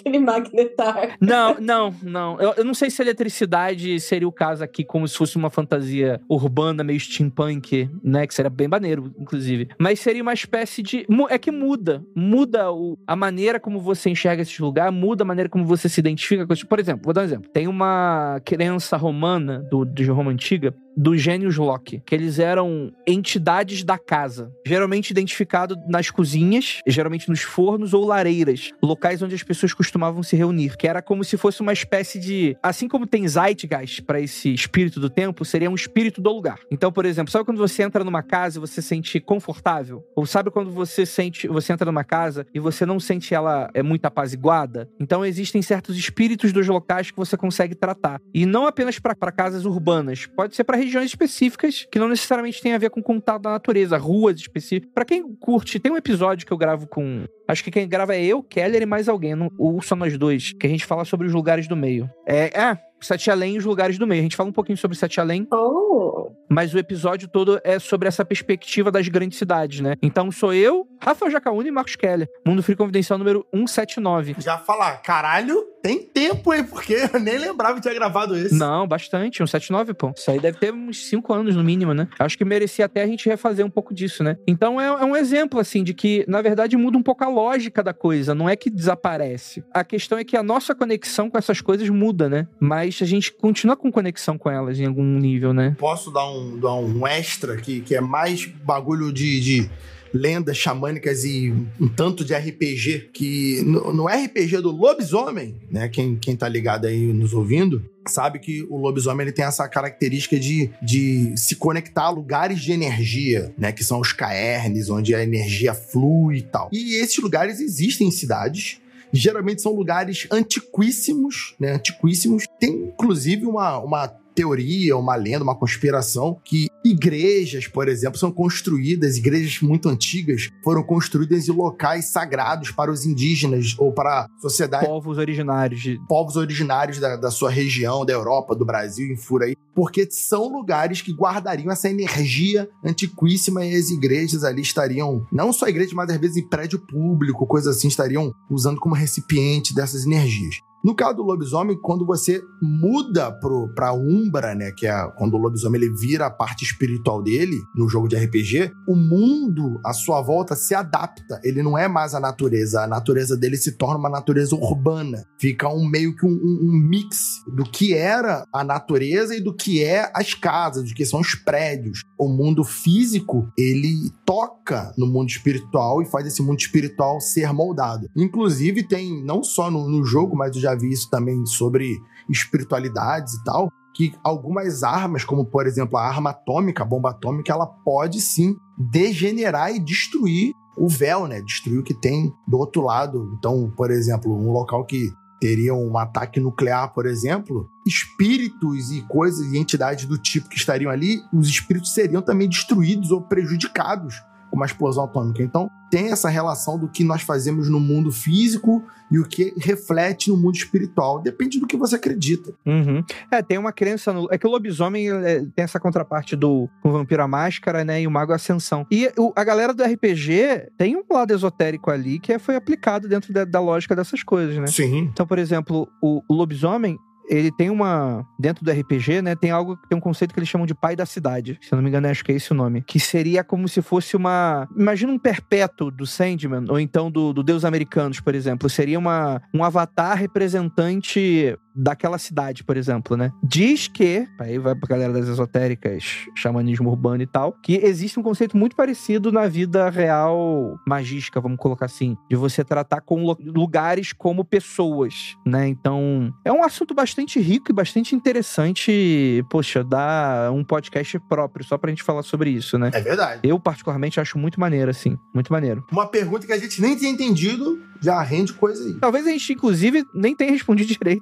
aquele magnetar. Não, não, não. Eu, eu não sei se a eletricidade seria o caso aqui, como se fosse uma fantasia urbana, meio steampunk, né? Que seria bem maneiro, inclusive. Mas seria uma espécie de... É que muda. Muda o, a maneira como você enxerga esse lugar, muda a maneira como você se identifica com isso. Por exemplo, vou dar um exemplo. Tem uma crença romana, do, de Roma Antiga, dos gênios Loki, que eles eram entidades da casa, geralmente identificado nas cozinhas, geralmente nos fornos ou lareiras, locais onde as pessoas costumavam se reunir, que era como se fosse uma espécie de, assim como tem Zeitgeist para esse espírito do tempo, seria um espírito do lugar. Então, por exemplo, sabe quando você entra numa casa e você se sente confortável? Ou sabe quando você sente, você entra numa casa e você não sente ela é muito apaziguada? Então existem certos espíritos dos locais que você consegue tratar, e não apenas para casas urbanas, pode ser para regiões específicas que não necessariamente tem a ver com contato da natureza, ruas específicas. Pra quem curte, tem um episódio que eu gravo com... Acho que quem grava é eu, Keller e mais alguém, não, ou só nós dois, que a gente fala sobre os lugares do meio. É, é Sete Além e os lugares do meio. A gente fala um pouquinho sobre Sete Além. Oh. Mas o episódio todo é sobre essa perspectiva das grandes cidades, né? Então sou eu, Rafael Jacaúna e Marcos Keller. Mundo Free Confidencial número cento e setenta e nove. Já falar, caralho, tem tempo aí, porque eu nem lembrava que tinha gravado esse. Não, bastante. cento e setenta e nove, pô. Isso aí deve ter uns cinco anos, no mínimo, né? Acho que merecia até a gente refazer um pouco disso, né? Então é, é um exemplo, assim, de que, na verdade, muda um pouco a lógica da coisa. Não é que desaparece. A questão é que a nossa conexão com essas coisas muda, né? Mas a gente continua com conexão com elas em algum nível, né? Posso dar um, dar um extra aqui, que é mais bagulho de... de... lendas xamânicas e um tanto de R P G, que no, no R P G do lobisomem, né, quem, quem tá ligado aí nos ouvindo, sabe que o lobisomem ele tem essa característica de, de se conectar a lugares de energia, né, que são os caernes, onde a energia flui e tal. E esses lugares existem em cidades, geralmente são lugares antiquíssimos, né, antiquíssimos. Tem inclusive uma... uma teoria, uma lenda, uma conspiração que igrejas, por exemplo, são construídas, igrejas muito antigas foram construídas em locais sagrados para os indígenas ou para sociedades... Povos originários. De... Povos originários da, da sua região, da Europa, do Brasil, em fura aí, porque são lugares que guardariam essa energia antiquíssima e as igrejas ali estariam, não só igrejas, mas às vezes em prédio público, coisa assim, estariam usando como recipiente dessas energias. No caso do lobisomem, quando você muda pro, pra Umbra, né, que é quando o lobisomem ele vira a parte espiritual dele, no jogo de R P G, o mundo à sua volta se adapta. Ele não é mais a natureza. A natureza dele se torna uma natureza urbana. Fica um meio que um, um, um mix do que era a natureza e do que é as casas, do que são os prédios. O mundo físico, ele toca no mundo espiritual e faz esse mundo espiritual ser moldado. Inclusive, tem, não só no, no jogo, mas eu já vi isso também sobre espiritualidades e tal, que algumas armas, como por exemplo a arma atômica, a bomba atômica, ela pode sim degenerar e destruir o véu, né? Destruir o que tem do outro lado. Então, por exemplo, um local que teria um ataque nuclear, por exemplo, espíritos e coisas e entidades do tipo que estariam ali, os espíritos seriam também destruídos ou prejudicados com uma explosão atômica. Então, tem essa relação do que nós fazemos no mundo físico e o que reflete no mundo espiritual. Depende do que você acredita. Uhum. É, tem uma crença... No... É que o lobisomem é, tem essa contraparte do o Vampiro à Máscara, né? E o Mago Ascensão. E o, a galera do R P G tem um lado esotérico ali que foi aplicado dentro da, da lógica dessas coisas, né? Sim. Então, por exemplo, o, o lobisomem, ele tem uma... Dentro do R P G, né? Tem algo... Tem um conceito que eles chamam de pai da cidade. Se eu não me engano, acho que é esse o nome. Que seria como se fosse uma... Imagina um perpétuo do Sandman, ou então do, do Deus Americanos, por exemplo. Seria uma, um avatar representante daquela cidade, por exemplo, né? Diz que... Aí vai pra galera das esotéricas, xamanismo urbano e tal, que existe um conceito muito parecido na vida real magística, vamos colocar assim. De você tratar com lugares como pessoas, né? Então, é um assunto bastante bastante rico e bastante interessante, poxa, dá um podcast próprio só pra gente falar sobre isso, né? É verdade. Eu, particularmente, acho muito maneiro, assim. Muito maneiro. Uma pergunta que a gente nem tinha entendido, já rende coisa aí. Talvez a gente, inclusive, nem tenha respondido direito, que a pessoa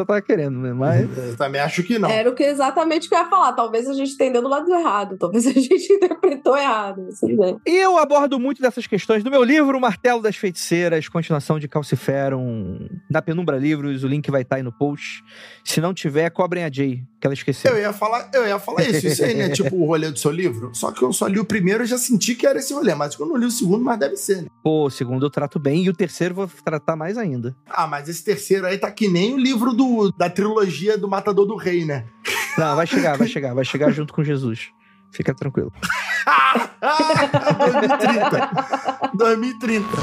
pessoa tava querendo, né? Mas... Eu também acho que não. Era o que exatamente que eu ia falar. Talvez a gente entendeu do lado errado. Talvez a gente interpretou errado. Assim, né? E eu abordo muito dessas questões no meu livro, O Martelo das Feiticeiras, continuação de Calciferum, da Penumbra Livros. O link vai estar aí no post. Se não tiver, cobrem a Jay, que ela esqueceu. Eu ia falar, eu ia falar isso. Isso aí, né? Tipo o rolê do seu livro. Só que eu só li o primeiro e já senti que era esse rolê. Mas eu não li o segundo, mas deve ser, né? Pô, o segundo eu trato bem e o terceiro eu vou tratar mais ainda. Ah, mas esse terceiro aí tá que nem o livro do, da trilogia do Matador do Rei, né? Não, vai chegar, vai chegar. Vai chegar junto com Jesus. Fica tranquilo. dois mil e trinta. dois mil e trinta.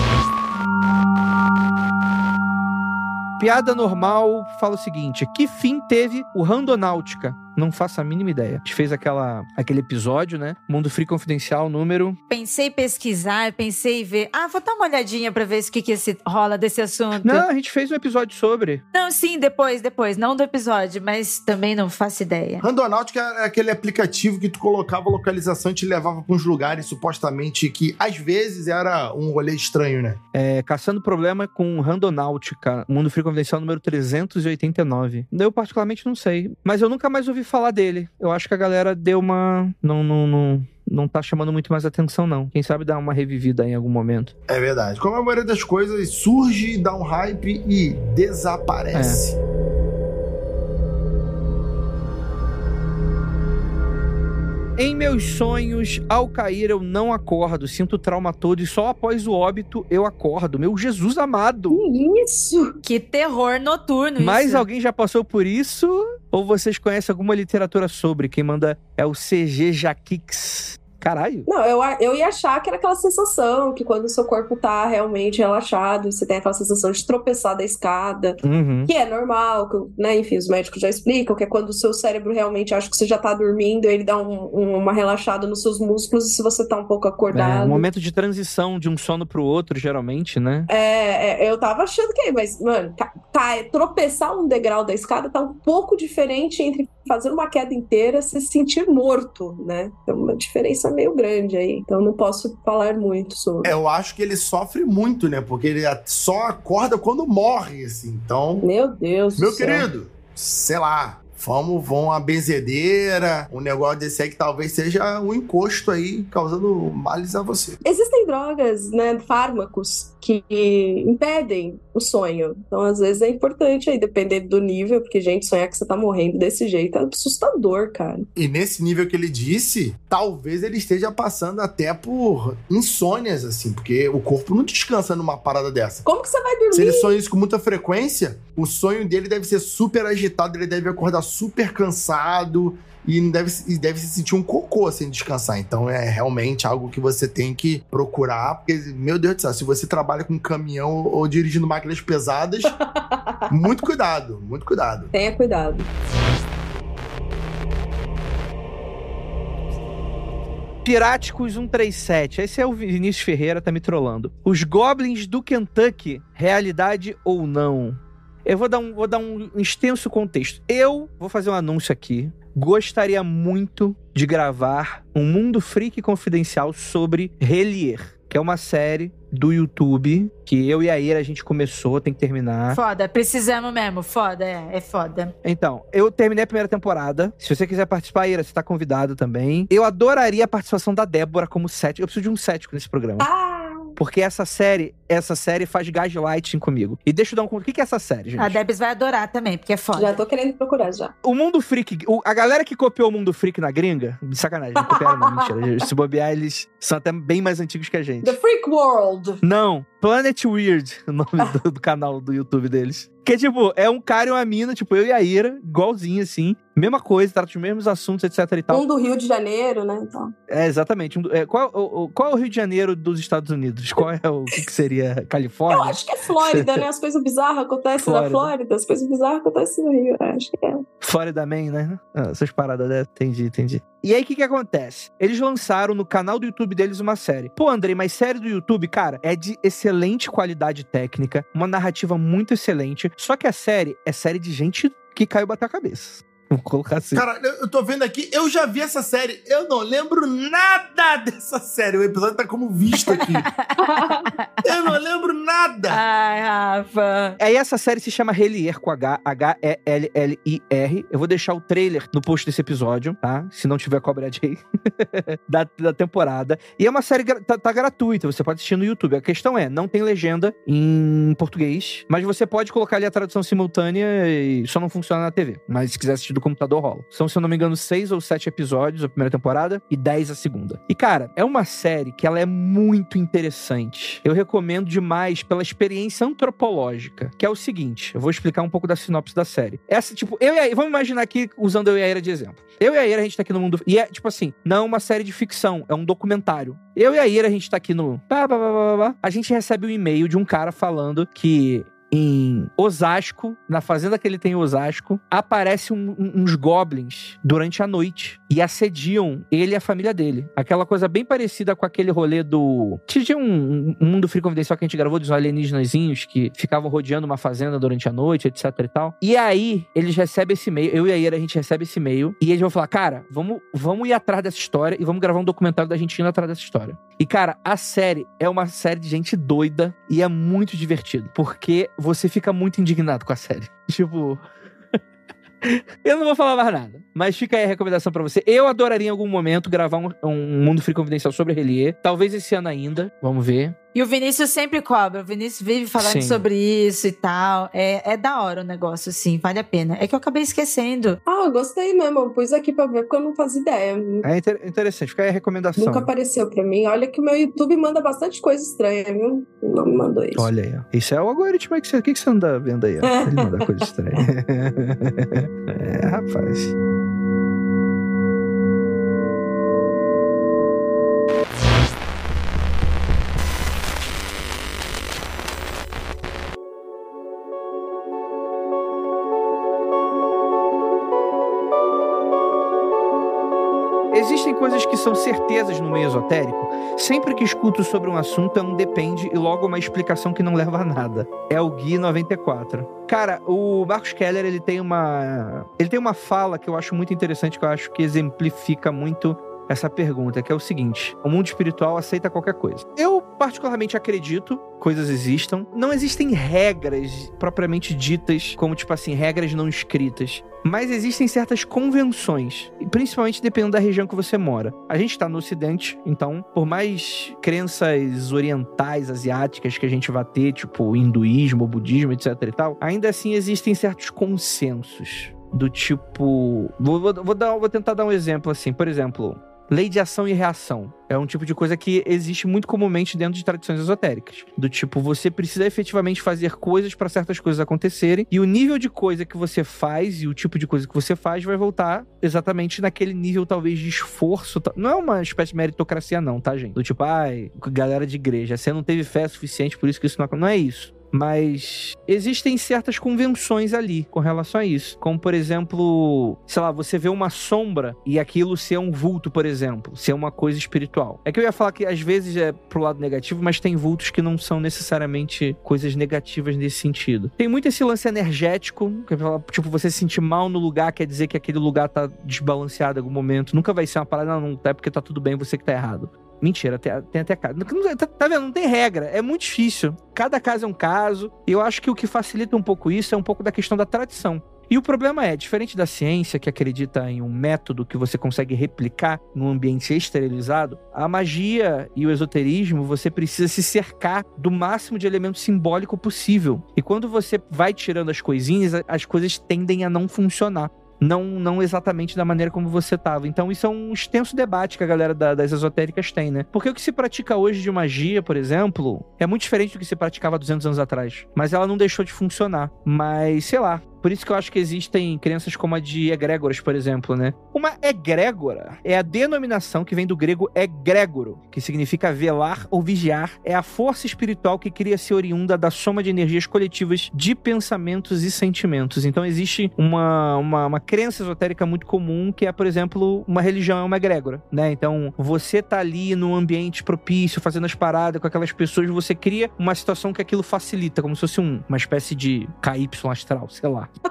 Piada normal fala o seguinte: que fim teve o Randonáutica? Não faço a mínima ideia. A gente fez aquela, aquele episódio, né? Mundo Free Confidencial, número... Pensei em pesquisar, pensei em ver... Ah, vou dar uma olhadinha pra ver o que, que esse, rola desse assunto. Não, a gente fez um episódio sobre. Não, sim, depois, depois. Não do episódio, mas também não faço ideia. Randonáutica é aquele aplicativo que tu colocava localização e te levava pra uns lugares, supostamente, que às vezes era um rolê estranho, né? É, Caçando Problema com Randonáutica, Mundo Free Confidencial número trezentos e oitenta e nove. Eu particularmente não sei, mas eu nunca mais ouvi falar dele. Eu acho que a galera deu uma... Não, não, não, não tá chamando muito mais atenção, não. Quem sabe dar uma revivida em algum momento. É verdade. Como a maioria das coisas surge, dá um hype e desaparece. É. Em meus sonhos, ao cair eu não acordo, sinto o trauma todo e só após o óbito eu acordo. Meu Jesus amado! Que isso? Que terror noturno Mas isso. alguém já passou por isso? Ou vocês conhecem alguma literatura sobre? Quem manda é o C G Jaquix. Caralho. Não, eu, eu ia achar que era aquela sensação que quando o seu corpo tá realmente relaxado, você tem aquela sensação de tropeçar da escada, Uhum. que é normal, que, né? Enfim, os médicos já explicam, que é quando o seu cérebro realmente acha que você já tá dormindo, ele dá um, um, uma relaxada nos seus músculos, e se você tá um pouco É, acordado... um momento de transição de um sono pro outro, geralmente, né? É, é, eu tava achando que, mas, mano, ca- ca- tropeçar um degrau da escada tá um pouco diferente entre fazer uma queda inteira e se sentir morto, né? Tem uma diferença meio grande aí, então não posso falar muito sobre. Eu acho que ele sofre muito, né? Porque ele só acorda quando morre, assim. Então, Meu Deus meu do céu. querido, sei lá, vamos, vão uma benzedeira, um negócio desse aí que talvez seja um encosto aí, causando males a você. Existem drogas, né, fármacos que impedem o sonho. Então, às vezes, é importante aí, dependendo do nível, porque, gente, sonhar que você tá morrendo desse jeito é assustador, cara. E nesse nível que ele disse, talvez ele esteja passando até por insônias, assim, porque o corpo não descansa numa parada dessa. Como que você vai dormir? Se ele sonha isso com muita frequência, o sonho dele deve ser super agitado, ele deve acordar super cansado e deve, e deve se sentir um cocô sem descansar. Então é realmente algo que você tem que procurar, porque, meu Deus do céu, se você trabalha com caminhão ou dirigindo máquinas pesadas, muito cuidado, muito cuidado. Tenha cuidado. Piráticos cento e trinta e sete. Esse é o Vinícius Ferreira, tá me trollando. Os Goblins do Kentucky, realidade ou não? Eu vou dar um, vou dar um extenso contexto. Eu vou fazer um anúncio aqui. Gostaria muito de gravar um Mundo Freak Confidencial sobre Relier, que é uma série do YouTube que eu e a Ira a gente começou, tem que terminar. Foda, precisamos mesmo, foda, é, é foda. Então, eu terminei a primeira temporada. Se você quiser participar, Ira, você tá convidado também. Eu adoraria a participação da Débora como cético. Eu preciso de um cético nesse programa. Ah! Porque essa série, essa série faz gaslighting comigo. E deixa eu dar um conto. O que é essa série, gente? A Debs vai adorar também, porque é foda. Já tô querendo procurar, já. O Mundo Freak, o- a galera que copiou o Mundo Freak na gringa, de sacanagem, não copiaram não, mentira. Se bobear, eles são até bem mais antigos que a gente. The Freak World. Não, Planet Weird, o nome do, do canal do YouTube deles. Que, tipo, é um cara e uma mina, tipo, eu e a Ira, igualzinho, assim. Mesma coisa, trata os mesmos assuntos, etc e tal. Um do Rio de Janeiro, né? Então. É, exatamente. Um do- é, qual, o, o- qual é o Rio de Janeiro dos Estados Unidos? Qual é o que, que seria? Eu Califórnia? acho que é Flórida, né? As coisas bizarras acontecem Flórida. na Flórida, as coisas bizarras acontecem no Rio. Eu acho que é. Florida Man, né? Ah, essas paradas dessas. Entendi, entendi. E aí, o que que acontece? Eles lançaram no canal do YouTube deles uma série. Pô, Andrei, mas série do YouTube, cara, é de excelente qualidade técnica, uma narrativa muito excelente, só que a série é série de gente que caiu bater a cabeça. Vamos colocar assim. Cara, eu eu tô vendo aqui, eu já vi essa série. Eu não lembro nada dessa série. O episódio tá como visto aqui. Eu não lembro nada. Ai, Rafa. Aí essa série se chama Hellier, com H, H E L L I R. Eu vou deixar o trailer no post desse episódio, tá? Se não tiver cobradinha aí. da, da temporada. E é uma série, gra- tá, tá gratuita, você pode assistir no YouTube. A questão é, não tem legenda em português, mas você pode colocar ali a tradução simultânea e só não funciona na T V. Mas se quiser assistir do computador, rola. São, se eu não me engano, seis ou sete episódios a primeira temporada e dez a segunda. E, cara, é uma série que ela é muito interessante. Eu recomendo demais pela experiência antropológica, que é o seguinte, eu vou explicar um pouco da sinopse da série. Essa, tipo, eu e a... Vamos imaginar aqui, usando eu e a Ira de exemplo. Eu e a Ira, a gente tá aqui no mundo... E é, tipo assim, não é uma série de ficção, é um documentário. Eu e a Ira, a gente tá aqui no... A gente recebe um e-mail de um cara falando que... em Osasco, na fazenda que ele tem em Osasco, aparecem um, um, uns goblins durante a noite e assediam ele e a família dele. Aquela coisa bem parecida com aquele rolê do... Tinha um, um mundo free confidencial que a gente gravou dos alienígenazinhos que ficavam rodeando uma fazenda durante a noite, etc e tal. E aí, eles recebem esse e-mail, eu e a Ira, a gente recebe esse e-mail e eles vão falar, cara, vamos, vamos ir atrás dessa história e vamos gravar um documentário da gente indo atrás dessa história. E, cara, a série é uma série de gente doida e é muito divertido, porque você fica muito indignado com a série. Tipo... Eu não vou falar mais nada, mas fica aí a recomendação pra você. Eu adoraria em algum momento gravar um, um Mundo Free Confidencial sobre Hellier. Talvez esse ano ainda, vamos ver. E o Vinícius sempre cobra. O Vinícius vive falando Sim. sobre isso e tal. É, é da hora o negócio, assim. Vale a pena. É que eu acabei esquecendo. Ah, eu gostei mesmo. Eu pus aqui pra ver porque eu não fazia ideia. É inter- interessante, fica aí a recomendação. Nunca apareceu pra mim. Olha que o meu YouTube manda bastante coisa estranha, viu? Não me mandou isso. Olha aí, ó. Isso é o algoritmo aí que você... O que que você anda vendo aí, ó? Ele manda coisa estranha. É, rapaz. Existem coisas que são certezas no meio esotérico. Sempre que escuto sobre um assunto é um depende e logo uma explicação que não leva a nada. É o Gui noventa e quatro. Cara, o Marcus Keller, ele tem uma... Ele tem uma fala que eu acho muito interessante, que eu acho que exemplifica muito essa pergunta, que é o seguinte: o mundo espiritual aceita qualquer coisa. Eu particularmente acredito coisas existam. Não existem regras propriamente ditas, como tipo assim, regras não escritas. Mas existem certas convenções, e principalmente dependendo da região que você mora. A gente está no Ocidente, então, por mais crenças orientais, asiáticas que a gente vai ter, tipo hinduísmo, budismo, etc e tal, ainda assim existem certos consensos. Do tipo... Vou, vou, vou, dar, vou tentar dar um exemplo assim. Por exemplo, lei de ação e reação. É um tipo de coisa que existe muito comumente dentro de tradições esotéricas. Do tipo, você precisa efetivamente fazer coisas para certas coisas acontecerem, e o nível de coisa que você faz e o tipo de coisa que você faz vai voltar exatamente naquele nível, talvez, de esforço. Não é uma espécie de meritocracia não, tá, gente? Do tipo, ai, galera de igreja, você não teve fé suficiente, por isso que isso não... Não é isso. Mas existem certas convenções ali com relação a isso. Como, por exemplo, sei lá, você vê uma sombra e aquilo ser um vulto, por exemplo. Ser uma coisa espiritual. É que eu ia falar que às vezes é pro lado negativo, mas tem vultos que não são necessariamente coisas negativas nesse sentido. Tem muito esse lance energético, que é, tipo, você se sentir mal no lugar quer dizer que aquele lugar tá desbalanceado em algum momento. Nunca vai ser uma parada, não, não é porque tá tudo bem, você que tá errado. Mentira, tem, tem até caso. Tá, tá vendo? Não tem regra. É muito difícil. Cada caso é um caso. E eu acho que o que facilita um pouco isso é um pouco da questão da tradição. E o problema é, diferente da ciência, que acredita em um método que você consegue replicar num ambiente esterilizado, a magia e o esoterismo, você precisa se cercar do máximo de elemento simbólico possível. E quando você vai tirando as coisinhas, as coisas tendem a não funcionar. Não, não exatamente da maneira como você estava. Então isso é um extenso debate que a galera da, das esotéricas tem, né? Porque o que se pratica hoje de magia, por exemplo, é muito diferente do que se praticava há duzentos anos atrás. Mas ela não deixou de funcionar. Mas, sei lá, por isso que eu acho que existem crenças como a de egrégoras, por exemplo, né? Uma egrégora é a denominação que vem do grego egrégoro, que significa velar ou vigiar. É a força espiritual que cria-se oriunda da soma de energias coletivas de pensamentos e sentimentos. Então existe uma, uma, uma crença esotérica muito comum que é, por exemplo, uma religião é uma egrégora, né? Então você tá ali num ambiente propício, fazendo as paradas com aquelas pessoas, você cria uma situação que aquilo facilita, como se fosse um, uma espécie de K Y astral, sei lá.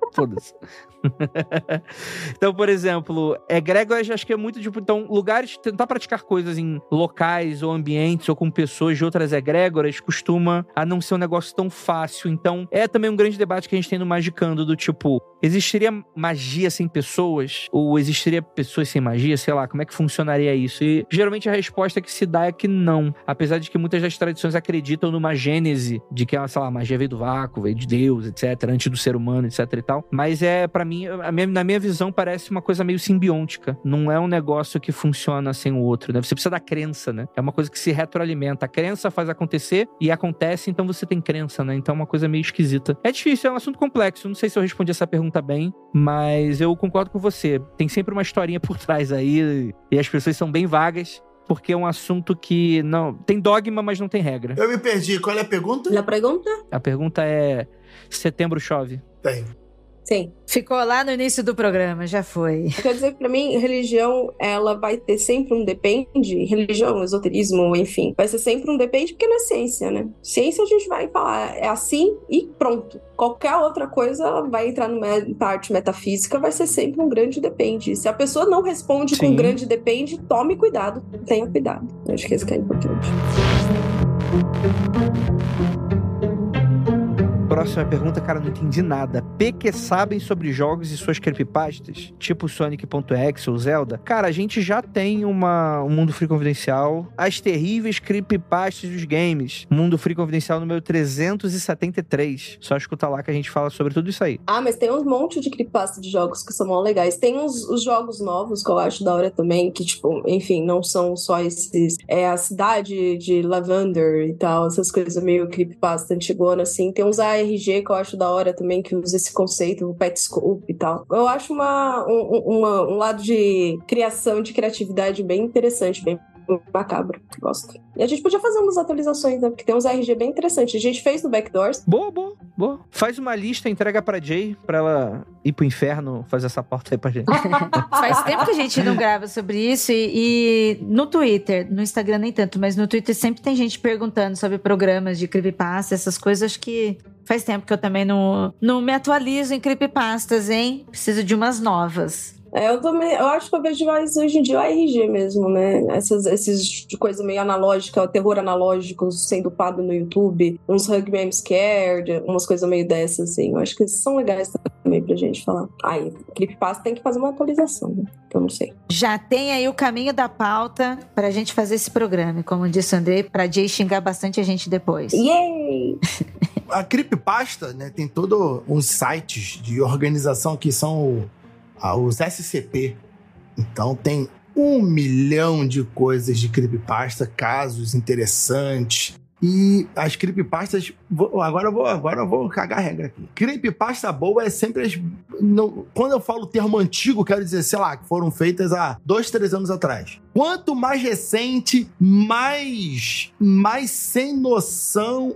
Foda-se. Então, por exemplo, egrégoras acho que é muito tipo, então, lugares, tentar praticar coisas em locais ou ambientes ou com pessoas de outras egrégoras costuma a não ser um negócio tão fácil. Então, é também um grande debate que a gente tem no Magicando, do tipo, existiria magia sem pessoas? Ou existiria pessoas sem magia? Sei lá, como é que funcionaria isso? E geralmente a resposta que se dá é que não. Apesar de que muitas das tradições acreditam numa gênese de que, sei lá, a magia veio do vácuo, veio de Deus, etcétera, antes do ser humano, etc e tal. Mas é, pra mim, a minha, na minha visão, parece uma coisa meio simbiótica. Não é um negócio que funciona sem o outro, né? Você precisa da crença, né? É uma coisa que se retroalimenta. A crença faz acontecer e acontece, então você tem crença, né? Então é uma coisa meio esquisita. É difícil, é um assunto complexo. Não sei se eu respondi essa pergunta bem, mas eu concordo com você. Tem sempre uma historinha por trás aí e as pessoas são bem vagas. Porque é um assunto que não... Tem dogma, mas não tem regra. Eu me perdi. Qual é a pergunta? A pergunta? A pergunta é... Setembro chove? Tem. Sim. Ficou lá no início do programa, já foi. Quer dizer que pra mim, religião, ela vai ter sempre um depende. Religião, esoterismo, enfim. Vai ser sempre um depende porque não é ciência, né? Ciência a gente vai falar, é assim e pronto. Qualquer outra coisa vai entrar numa parte metafísica, vai ser sempre um grande depende. Se a pessoa não responde Sim. com grande depende, tome cuidado. Tenha cuidado. Eu acho que isso que é importante. Próxima pergunta, cara, não entendi nada. P que sabem sobre jogos e suas creepypastas? Tipo Sonic.exe ou Zelda? Cara, a gente já tem uma, um Mundo Free Confidencial. As terríveis creepypastas dos games. Mundo Free Confidencial número trezentos e setenta e três. Só escuta lá que a gente fala sobre tudo isso aí. Ah, mas tem um monte de creepypasta de jogos que são mó legais. Tem uns, os jogos novos que eu acho da hora também, que, tipo, enfim, não são só esses... É a cidade de Lavender e tal, essas coisas meio creepypasta antigona, assim. Tem uns A R G que eu acho da hora também, que usa esse conceito, o Petscope e tal. Eu acho uma, um, uma, um lado de criação, de criatividade bem interessante, bem macabro. Gosto. E a gente podia fazer umas atualizações, né? Porque tem uns R G bem interessantes. A gente fez no Backdoors. Boa, boa, boa. Faz uma lista, entrega pra Jay, pra ela ir pro inferno fazer essa porta aí pra gente. Faz tempo que a gente não grava sobre isso e, e no Twitter, no Instagram nem tanto, mas no Twitter sempre tem gente perguntando sobre programas de creepypasta, essas coisas. Acho que faz tempo que eu também não, não me atualizo em creepypastas, hein? Preciso de umas novas. É, eu também, eu acho que eu vejo mais hoje em dia o R G mesmo, né? Essas, esses de coisa meio analógica, o terror analógico sendo upado no YouTube, uns Hug Me Scared, umas coisas meio dessas, assim. Eu acho que são legais também pra gente falar. Aí, creepypasta tem que fazer uma atualização, né? Que eu não sei. Já tem aí o caminho da pauta pra gente fazer esse programa. Como disse o Andrei, pra Jay xingar bastante a gente depois. Yay! A creepypasta, né, tem todos uns sites de organização que são o os S C P. Então tem um milhão de coisas de creepypasta, casos interessantes. E as creepypastas... Vou, agora, eu vou, agora eu vou cagar a regra aqui. Creepypasta boa é sempre as... Não, quando eu falo termo antigo, quero dizer, sei lá, que foram feitas há dois, três anos atrás. Quanto mais recente, mais, mais sem noção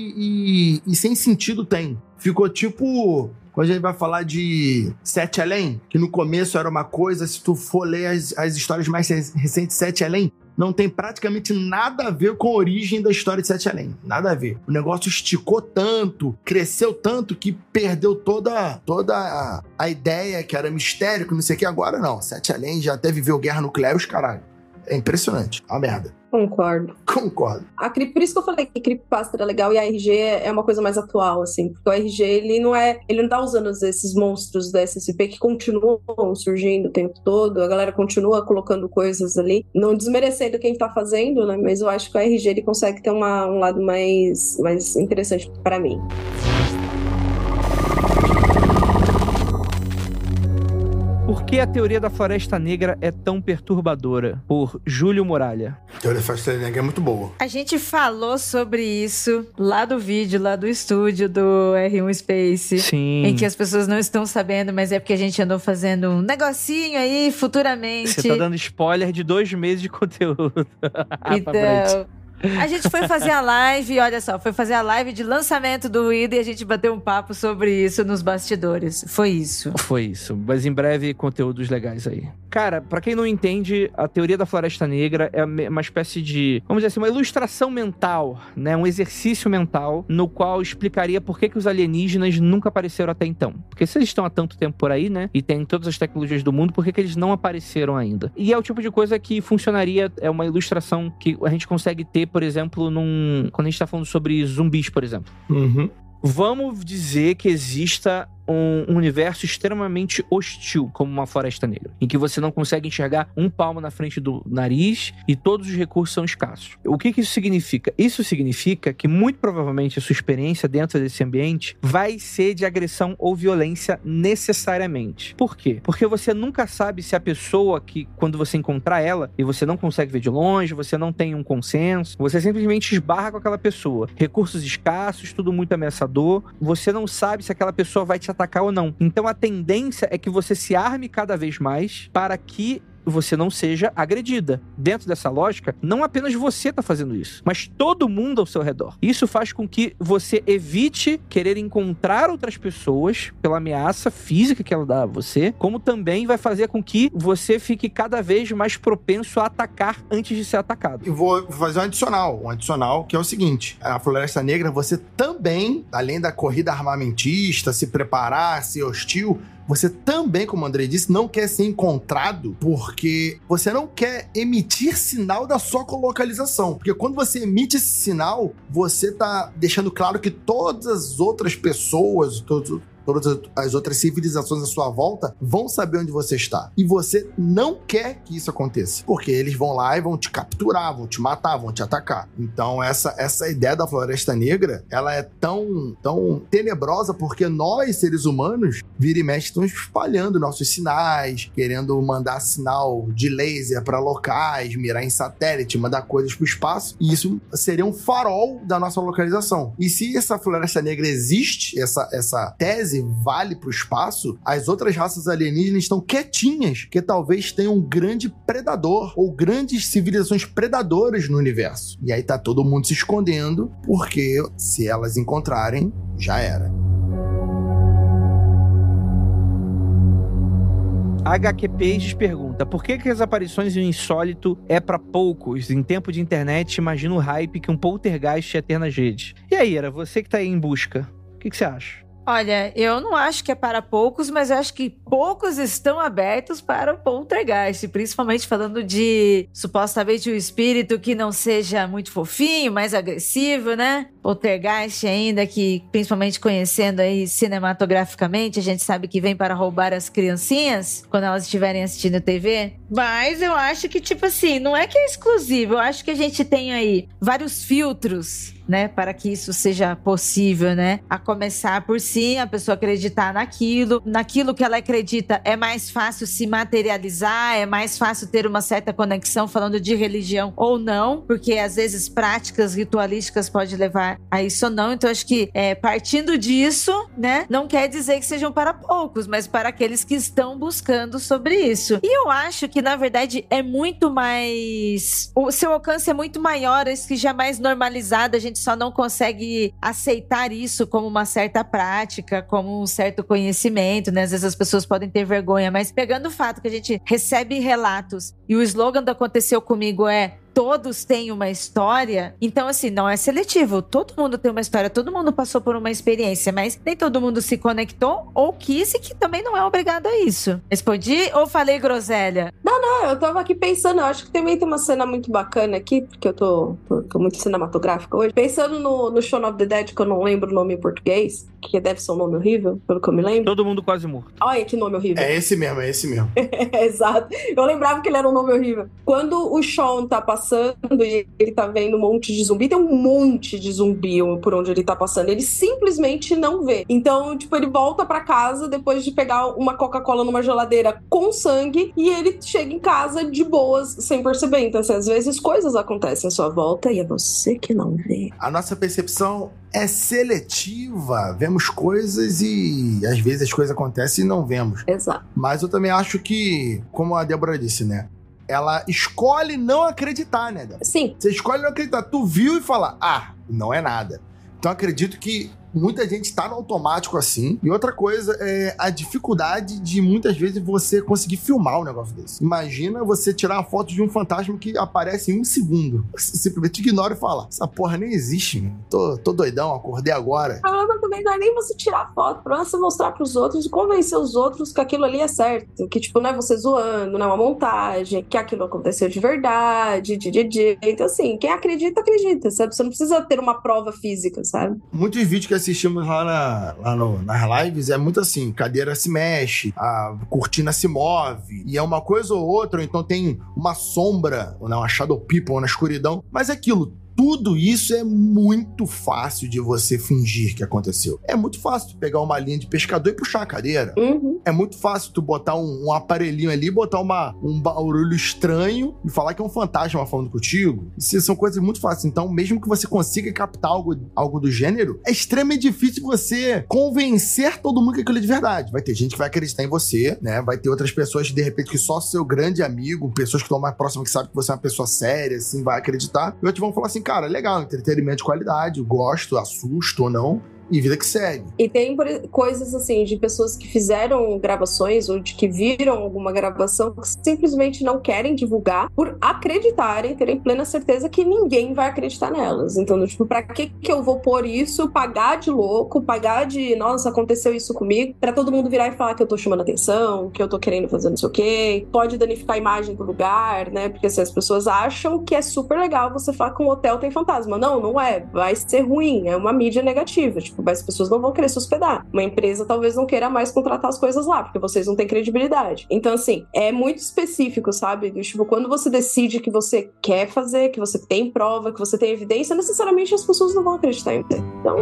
e, e, e sem sentido tem. Ficou tipo... Quando a gente vai falar de Sete Além, que no começo era uma coisa, se tu for ler as, as histórias mais recentes de Sete Além, não tem praticamente nada a ver com a origem da história de Sete Além. Nada a ver. O negócio esticou tanto, cresceu tanto, que perdeu toda, toda a, a ideia que era mistério, que não sei o que. Agora não. Sete Além já até viveu guerra nuclear e os caralho. É impressionante. A merda. Concordo. Concordo. A, por isso que eu falei que creepypasta era legal e a R G é uma coisa mais atual, assim. Porque o R G, ele não é... Ele não tá usando esses monstros da S C P que continuam surgindo o tempo todo. A galera continua colocando coisas ali. Não desmerecendo quem tá fazendo, né? Mas eu acho que o R G, ele consegue ter uma, um lado mais, mais interessante pra mim. Por que a teoria da Floresta Negra é tão perturbadora? Por Júlio Muralha. A teoria da Floresta Negra é muito boa. A gente falou sobre isso lá do vídeo, lá do estúdio do R um Space. Sim. Em que as pessoas não estão sabendo, mas é porque a gente andou fazendo um negocinho aí futuramente. Você tá dando spoiler de dois meses de conteúdo. Então... A gente foi fazer a live, olha só, foi fazer a live de lançamento do Ruído e a gente bateu um papo sobre isso nos bastidores. Foi isso. Foi isso. Mas em breve, conteúdos legais aí. Cara, pra quem não entende, a teoria da Floresta Negra é uma espécie de, vamos dizer assim, uma ilustração mental, né? Um exercício mental no qual explicaria por que, que os alienígenas nunca apareceram até então. Porque se eles estão há tanto tempo por aí, né? E tem todas as tecnologias do mundo, por que, que eles não apareceram ainda? E é o tipo de coisa que funcionaria, é uma ilustração que a gente consegue ter, por exemplo, num... quando a gente tá falando sobre zumbis, por exemplo. Uhum. Vamos dizer que exista um universo extremamente hostil, como uma Floresta Negra, em que você não consegue enxergar um palmo na frente do nariz e todos os recursos são escassos. O que que isso significa? Isso significa que, muito provavelmente, a sua experiência dentro desse ambiente vai ser de agressão ou violência necessariamente. Por quê? Porque você nunca sabe se a pessoa que, quando você encontrar ela, e você não consegue ver de longe, você não tem um consenso, você simplesmente esbarra com aquela pessoa. Recursos escassos, tudo muito ameaçador, você não sabe se aquela pessoa vai te atacar ou não. Então a tendência é que você se arme cada vez mais para que você não seja agredida. Dentro dessa lógica, não apenas você está fazendo isso, mas todo mundo ao seu redor. Isso faz com que você evite querer encontrar outras pessoas pela ameaça física que ela dá a você, como também vai fazer com que você fique cada vez mais propenso a atacar antes de ser atacado. E vou fazer um adicional, um adicional que é o seguinte, a Floresta Negra, você também, além da corrida armamentista, se preparar, ser hostil, você também, como o Andrei disse, não quer ser encontrado porque você não quer emitir sinal da sua localização. Porque quando você emite esse sinal, você tá deixando claro que todas as outras pessoas, todos... todas as outras civilizações à sua volta vão saber onde você está. E você não quer que isso aconteça. Porque eles vão lá e vão te capturar, vão te matar, vão te atacar. Então, essa, essa ideia da Floresta Negra, ela é tão, tão tenebrosa porque nós, seres humanos, vira e mexe, estamos espalhando nossos sinais, querendo mandar sinal de laser para locais, mirar em satélite, mandar coisas para o espaço. E isso seria um farol da nossa localização. E se essa Floresta Negra existe, essa, essa tese vale para o espaço, as outras raças alienígenas estão quietinhas, que talvez tenham um grande predador ou grandes civilizações predadoras no universo. E aí tá todo mundo se escondendo, porque se elas encontrarem, já era. H Q Pages pergunta, por que que as aparições do insólito é pra poucos? Em tempo de internet, imagina o hype que um poltergeist ia ter nas redes. E aí, era você que tá aí em busca. O que que você acha? Olha, eu não acho que é para poucos, mas eu acho que poucos estão abertos para o poltergeist, principalmente falando de, supostamente, um espírito que não seja muito fofinho, mais agressivo, né? Poltergeist ainda que, principalmente conhecendo aí cinematograficamente, a gente sabe que vem para roubar as criancinhas quando elas estiverem assistindo T V. Mas eu acho que, tipo assim, não é que é exclusivo, eu acho que a gente tem aí vários filtros, né, para que isso seja possível, né? A começar por si, a pessoa acreditar naquilo, naquilo que ela acredita é mais fácil se materializar, é mais fácil ter uma certa conexão, falando de religião ou não, porque às vezes práticas ritualísticas pode levar a isso ou não. Então acho que é, partindo disso, né, não quer dizer que sejam para poucos, mas para aqueles que estão buscando sobre isso. E eu acho que na verdade é muito mais, o seu alcance é muito maior, isso que já é mais normalizado, a gente só não consegue aceitar isso como uma certa prática, como um certo conhecimento, né? Às vezes as pessoas podem ter vergonha, mas pegando o fato que a gente recebe relatos e o slogan do Aconteceu Comigo é todos têm uma história, então assim, não é seletivo, todo mundo tem uma história, todo mundo passou por uma experiência, mas nem todo mundo se conectou ou quis, e que também não é obrigado a isso. Respondi ou falei groselha? Não, não, eu tava aqui pensando, eu acho que também tem uma cena muito bacana aqui, porque eu tô, tô, tô muito cinematográfica hoje, pensando no, no Shaun of the Dead, que eu não lembro o nome em português, que deve ser um nome horrível, pelo que eu me lembro. Todo mundo quase morto. Olha que nome horrível. É esse mesmo, é esse mesmo. Exato. Eu lembrava que ele era um nome horrível. Quando o Shaun tá passando e ele tá vendo um monte de zumbi, tem um monte de zumbi por onde ele tá passando, ele simplesmente não vê. Então, tipo, ele volta pra casa depois de pegar uma Coca-Cola numa geladeira com sangue e ele chega em casa de boas, sem perceber. Então, assim, às vezes coisas acontecem à sua volta e é você que não vê. A nossa percepção é seletiva, vemos coisas e às vezes as coisas acontecem e não vemos. Exato. Mas eu também acho que, como a Débora disse, né? ela escolhe não acreditar, né, Débora? Sim. Você escolhe não acreditar. Tu viu e fala, ah, não é nada. Então acredito que muita gente tá no automático assim. E outra coisa é a dificuldade de muitas vezes você conseguir filmar um negócio desse. Imagina você tirar uma foto de um fantasma que aparece em um segundo. Você simplesmente ignora e fala, essa porra nem existe, mano. Tô, tô doidão, acordei agora. O problema também não é nem você tirar foto, pra você mostrar pros outros e convencer os outros que aquilo ali é certo. Que, tipo, não é você zoando, não é uma montagem, que aquilo aconteceu de verdade, de, de, de. Então, assim, quem acredita, acredita, sabe? Você não precisa ter uma prova física, sabe? Muitos vídeos que assistimos lá, na, lá no, nas lives é muito assim, cadeira se mexe, a cortina se move, e é uma coisa ou outra, ou então tem uma sombra, ou não, uma shadow people na escuridão, mas é aquilo. Tudo isso é muito fácil de você fingir que aconteceu. É muito fácil tu pegar uma linha de pescador e puxar a cadeira. Uhum. É muito fácil tu botar um, um aparelhinho ali, botar uma, um barulho estranho e falar que é um fantasma falando contigo. Isso são coisas muito fáceis. Então, mesmo que você consiga captar algo, algo do gênero, é extremamente difícil você convencer todo mundo que aquilo é de verdade. Vai ter gente que vai acreditar em você, né? Vai ter outras pessoas, de repente, que só seu grande amigo, pessoas que estão mais próximas, que sabem que você é uma pessoa séria, assim, vai acreditar. E outros vão falar assim, cara, legal, entretenimento de qualidade, gosto, assusto ou não, e vida que segue. E tem coisas assim, de pessoas que fizeram gravações ou de que viram alguma gravação que simplesmente não querem divulgar por acreditarem, terem plena certeza que ninguém vai acreditar nelas. Então, tipo, pra que que eu vou pôr isso, pagar de louco, pagar de, nossa, aconteceu isso comigo, pra todo mundo virar e falar que eu tô chamando atenção, que eu tô querendo fazer não sei o quê, pode danificar a imagem do lugar, né? Porque assim, as pessoas acham que é super legal você falar que um hotel tem fantasma. Não, não é. Vai ser ruim. É uma mídia negativa. Tipo, as pessoas não vão querer se hospedar. Uma empresa talvez não queira mais contratar as coisas lá, porque vocês não têm credibilidade. Então, assim, é muito específico, sabe? Tipo, quando você decide que você quer fazer, que você tem prova, que você tem evidência, necessariamente as pessoas não vão acreditar em você. Então...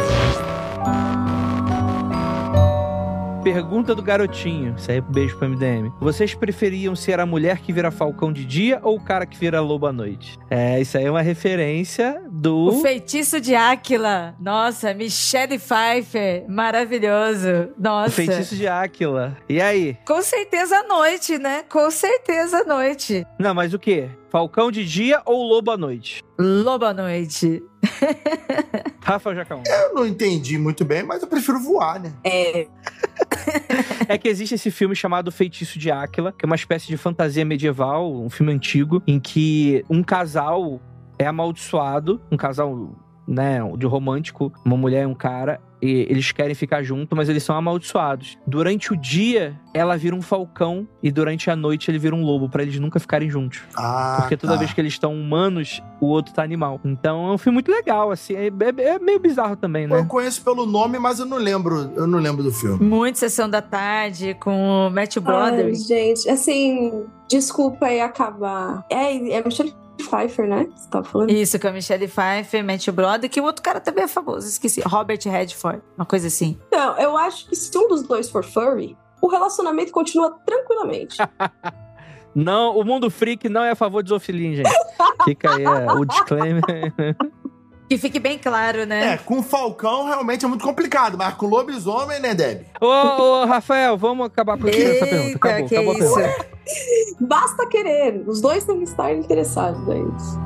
Pergunta do garotinho. Isso aí, beijo pro M D M. Vocês preferiam ser a mulher que vira falcão de dia ou o cara que vira lobo à noite? É, isso aí é uma referência do... O Feitiço de Áquila. Nossa, Michelle Pfeiffer. Maravilhoso. Nossa. O Feitiço de Áquila. E aí? Com certeza à noite, né? Com certeza à noite. Não, mas o quê? Falcão de dia ou lobo à noite? Lobo à noite. Rafa Jacão. Eu não entendi muito bem, mas eu prefiro voar, né? É... É que existe esse filme chamado Feitiço de Áquila, que é uma espécie de fantasia medieval, um filme antigo, em que um casal é amaldiçoado, um casal, né, de romântico, uma mulher e um cara, e eles querem ficar juntos, mas eles são amaldiçoados. Durante o dia, ela vira um falcão e durante a noite ele vira um lobo, pra eles nunca ficarem juntos. Ah, Porque toda tá. vez que eles estão humanos, o outro tá animal. Então é um filme muito legal, assim, é, é, é meio bizarro também, né? Eu conheço pelo nome, mas eu não lembro, eu não lembro do filme. Muito Sessão da Tarde com o Matthew Ai, Broderick. gente, assim, desculpa aí acabar. É, é Michelle Pfeiffer, né? Você tava falando? Isso, com a Michelle Pfeiffer, Matthew Broderick, e o outro cara também é famoso, esqueci. Robert Redford, uma coisa assim. Não, eu acho que se um dos dois for furry, o relacionamento continua tranquilamente. Não, o mundo freak não é a favor de zoofilia, gente. Fica aí é, o disclaimer. Que fique bem claro, né? É, com Falcão realmente é muito complicado, mas com lobisomem, né, Debbie? Ô, ô, Rafael, vamos acabar por aqui essa pergunta. Eita, Acabou, que acabou a isso. pergunta. Basta querer. Os dois têm que estar interessados, é isso.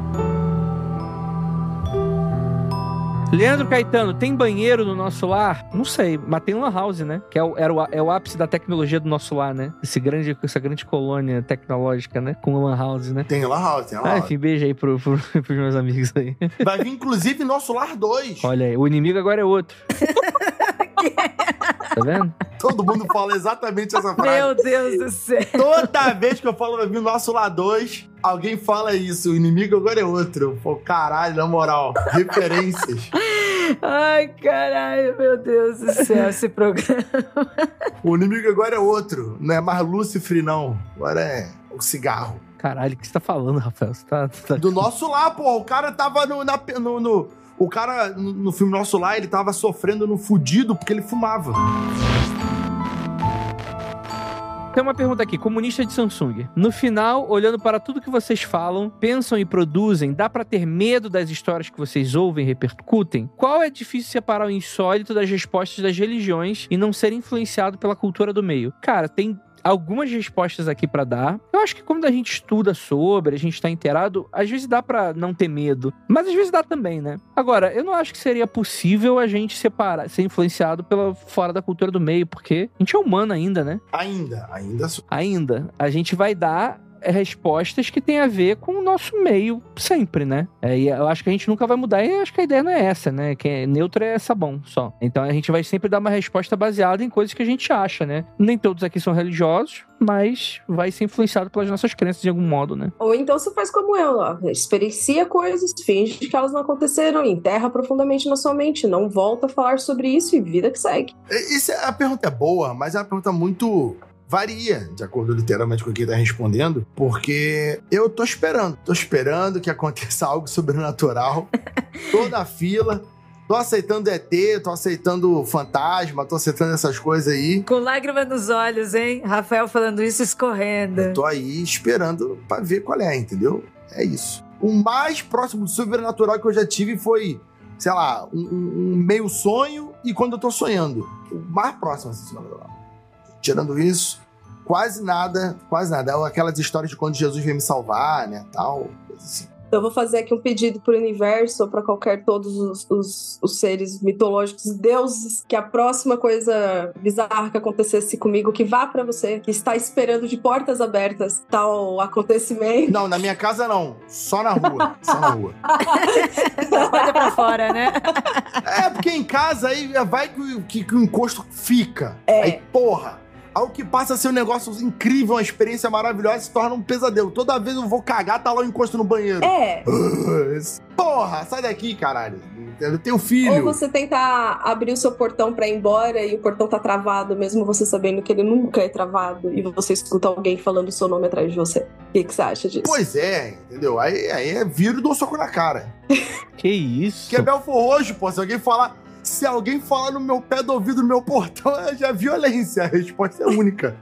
Leandro Caetano, tem banheiro no nosso lar? Não sei, mas tem lan house, né? Que é o, era o, é o ápice da tecnologia do nosso lar, né? Esse grande, essa grande colônia tecnológica, né? Com lan house, né? Tem lá house, tem lá Ah, house. enfim, beijo aí pro, pro, pros meus amigos aí. Vai vir, inclusive, Nosso Lar dois. Olha aí, o inimigo agora é outro. Tá vendo? Todo mundo fala exatamente essa frase. Meu Deus do céu. Toda vez que eu falo vai vir Nosso Lar dois, alguém fala isso. O inimigo agora é outro. Pô, caralho, na moral. Referências. Ai, caralho, meu Deus do céu, esse programa. O inimigo agora é outro. Não é mais Lúcifer, não. Agora é o cigarro. Caralho, o que você tá falando, Rafael? Você tá... tá... Do Nosso Lar, pô. O cara tava no... Na, no, no o cara, no, no filme Nosso Lar, ele tava sofrendo no fudido porque ele fumava. Tem uma pergunta aqui, comunista de Samsung. No final, olhando para tudo que vocês falam, pensam e produzem, dá pra ter medo das histórias que vocês ouvem e repercutem? Qual é difícil separar o insólito das respostas das religiões e não ser influenciado pela cultura do meio? Cara, tem... algumas respostas aqui pra dar. Eu acho que quando a gente estuda sobre, a gente tá inteirado, às vezes dá pra não ter medo, mas às vezes dá também, né? Agora, eu não acho que seria possível a gente separar, ser influenciado pela fora da cultura do meio, porque a gente é humano ainda, né? Ainda, ainda sou. Ainda. A gente vai dar respostas que tem a ver com o nosso meio sempre, né? É, e eu acho que a gente nunca vai mudar, e eu acho que a ideia não é essa, né? Que é, neutro é sabão só. Então a gente vai sempre dar uma resposta baseada em coisas que a gente acha, né? Nem todos aqui são religiosos, mas vai ser influenciado pelas nossas crenças de algum modo, né? Ou então você faz como eu, ó, experiencia coisas, finge que elas não aconteceram, enterra profundamente na sua mente, não volta a falar sobre isso e vida que segue. Isso, a pergunta é boa, mas é uma pergunta muito... varia, de acordo literalmente com quem tá respondendo, porque eu tô esperando. Tô esperando que aconteça algo sobrenatural. Tô na fila, tô aceitando E T, tô aceitando fantasma, tô aceitando essas coisas aí. Com lágrimas nos olhos, hein? Rafael falando isso escorrendo. Eu tô aí esperando pra ver qual é, entendeu? É isso. O mais próximo do sobrenatural que eu já tive foi, sei lá, um, um meio sonho e quando eu tô sonhando. O mais próximo assim, sobrenatural. Tirando isso, quase nada, quase nada. É aquelas histórias de quando Jesus veio me salvar, né, tal, coisa assim. Então eu vou fazer aqui um pedido pro universo, ou pra qualquer, todos os, os, os seres mitológicos, deuses, que a próxima coisa bizarra que acontecesse comigo, que vá pra você, que está esperando de portas abertas tal acontecimento. Não, na minha casa não, só na rua, só na rua. Olha pra fora, né? É, porque em casa aí vai que, que, que o encosto fica. É. Aí, porra, algo que passa a ser um negócio incrível, uma experiência maravilhosa, se torna um pesadelo. Toda vez eu vou cagar, tá lá o encosto no banheiro. É. Porra, sai daqui, caralho. Eu tenho filho. Ou você tentar abrir o seu portão pra ir embora e o portão tá travado, mesmo você sabendo que ele nunca é travado, e você escuta alguém falando o seu nome atrás de você. O que, que você acha disso? Pois é, entendeu? Aí, aí é viro e dou um soco na cara. Que isso? Que é Belfor Roxo, pô. Se alguém falar... Se alguém falar no meu pé do ouvido, no meu portão, é já violência. A resposta é única.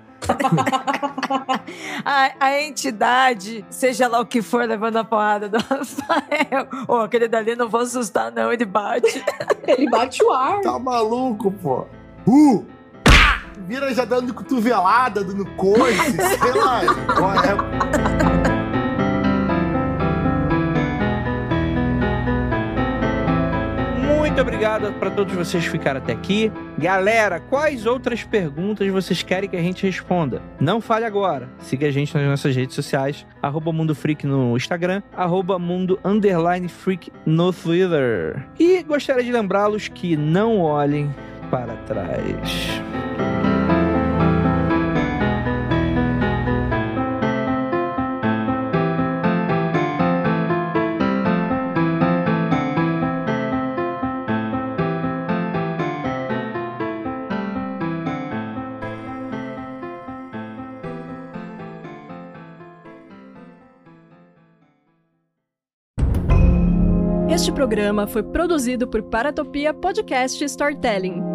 a, a entidade, seja lá o que for, levando a porrada do Rafael. Ô, oh, aquele dali não vou assustar, não, ele bate. Ele bate o ar. Tá maluco, pô. Uh! Vira já dando cotovelada, dando coice, sei lá. É... Muito obrigado para todos vocês que ficaram até aqui. Galera, quais outras perguntas vocês querem que a gente responda? Não fale agora. Siga a gente nas nossas redes sociais, arroba Mundo Freak no Instagram, arroba Mundo Underline Freak no Twitter. E gostaria de lembrá-los que não olhem para trás. Este programa foi produzido por Paratopia Podcast Storytelling.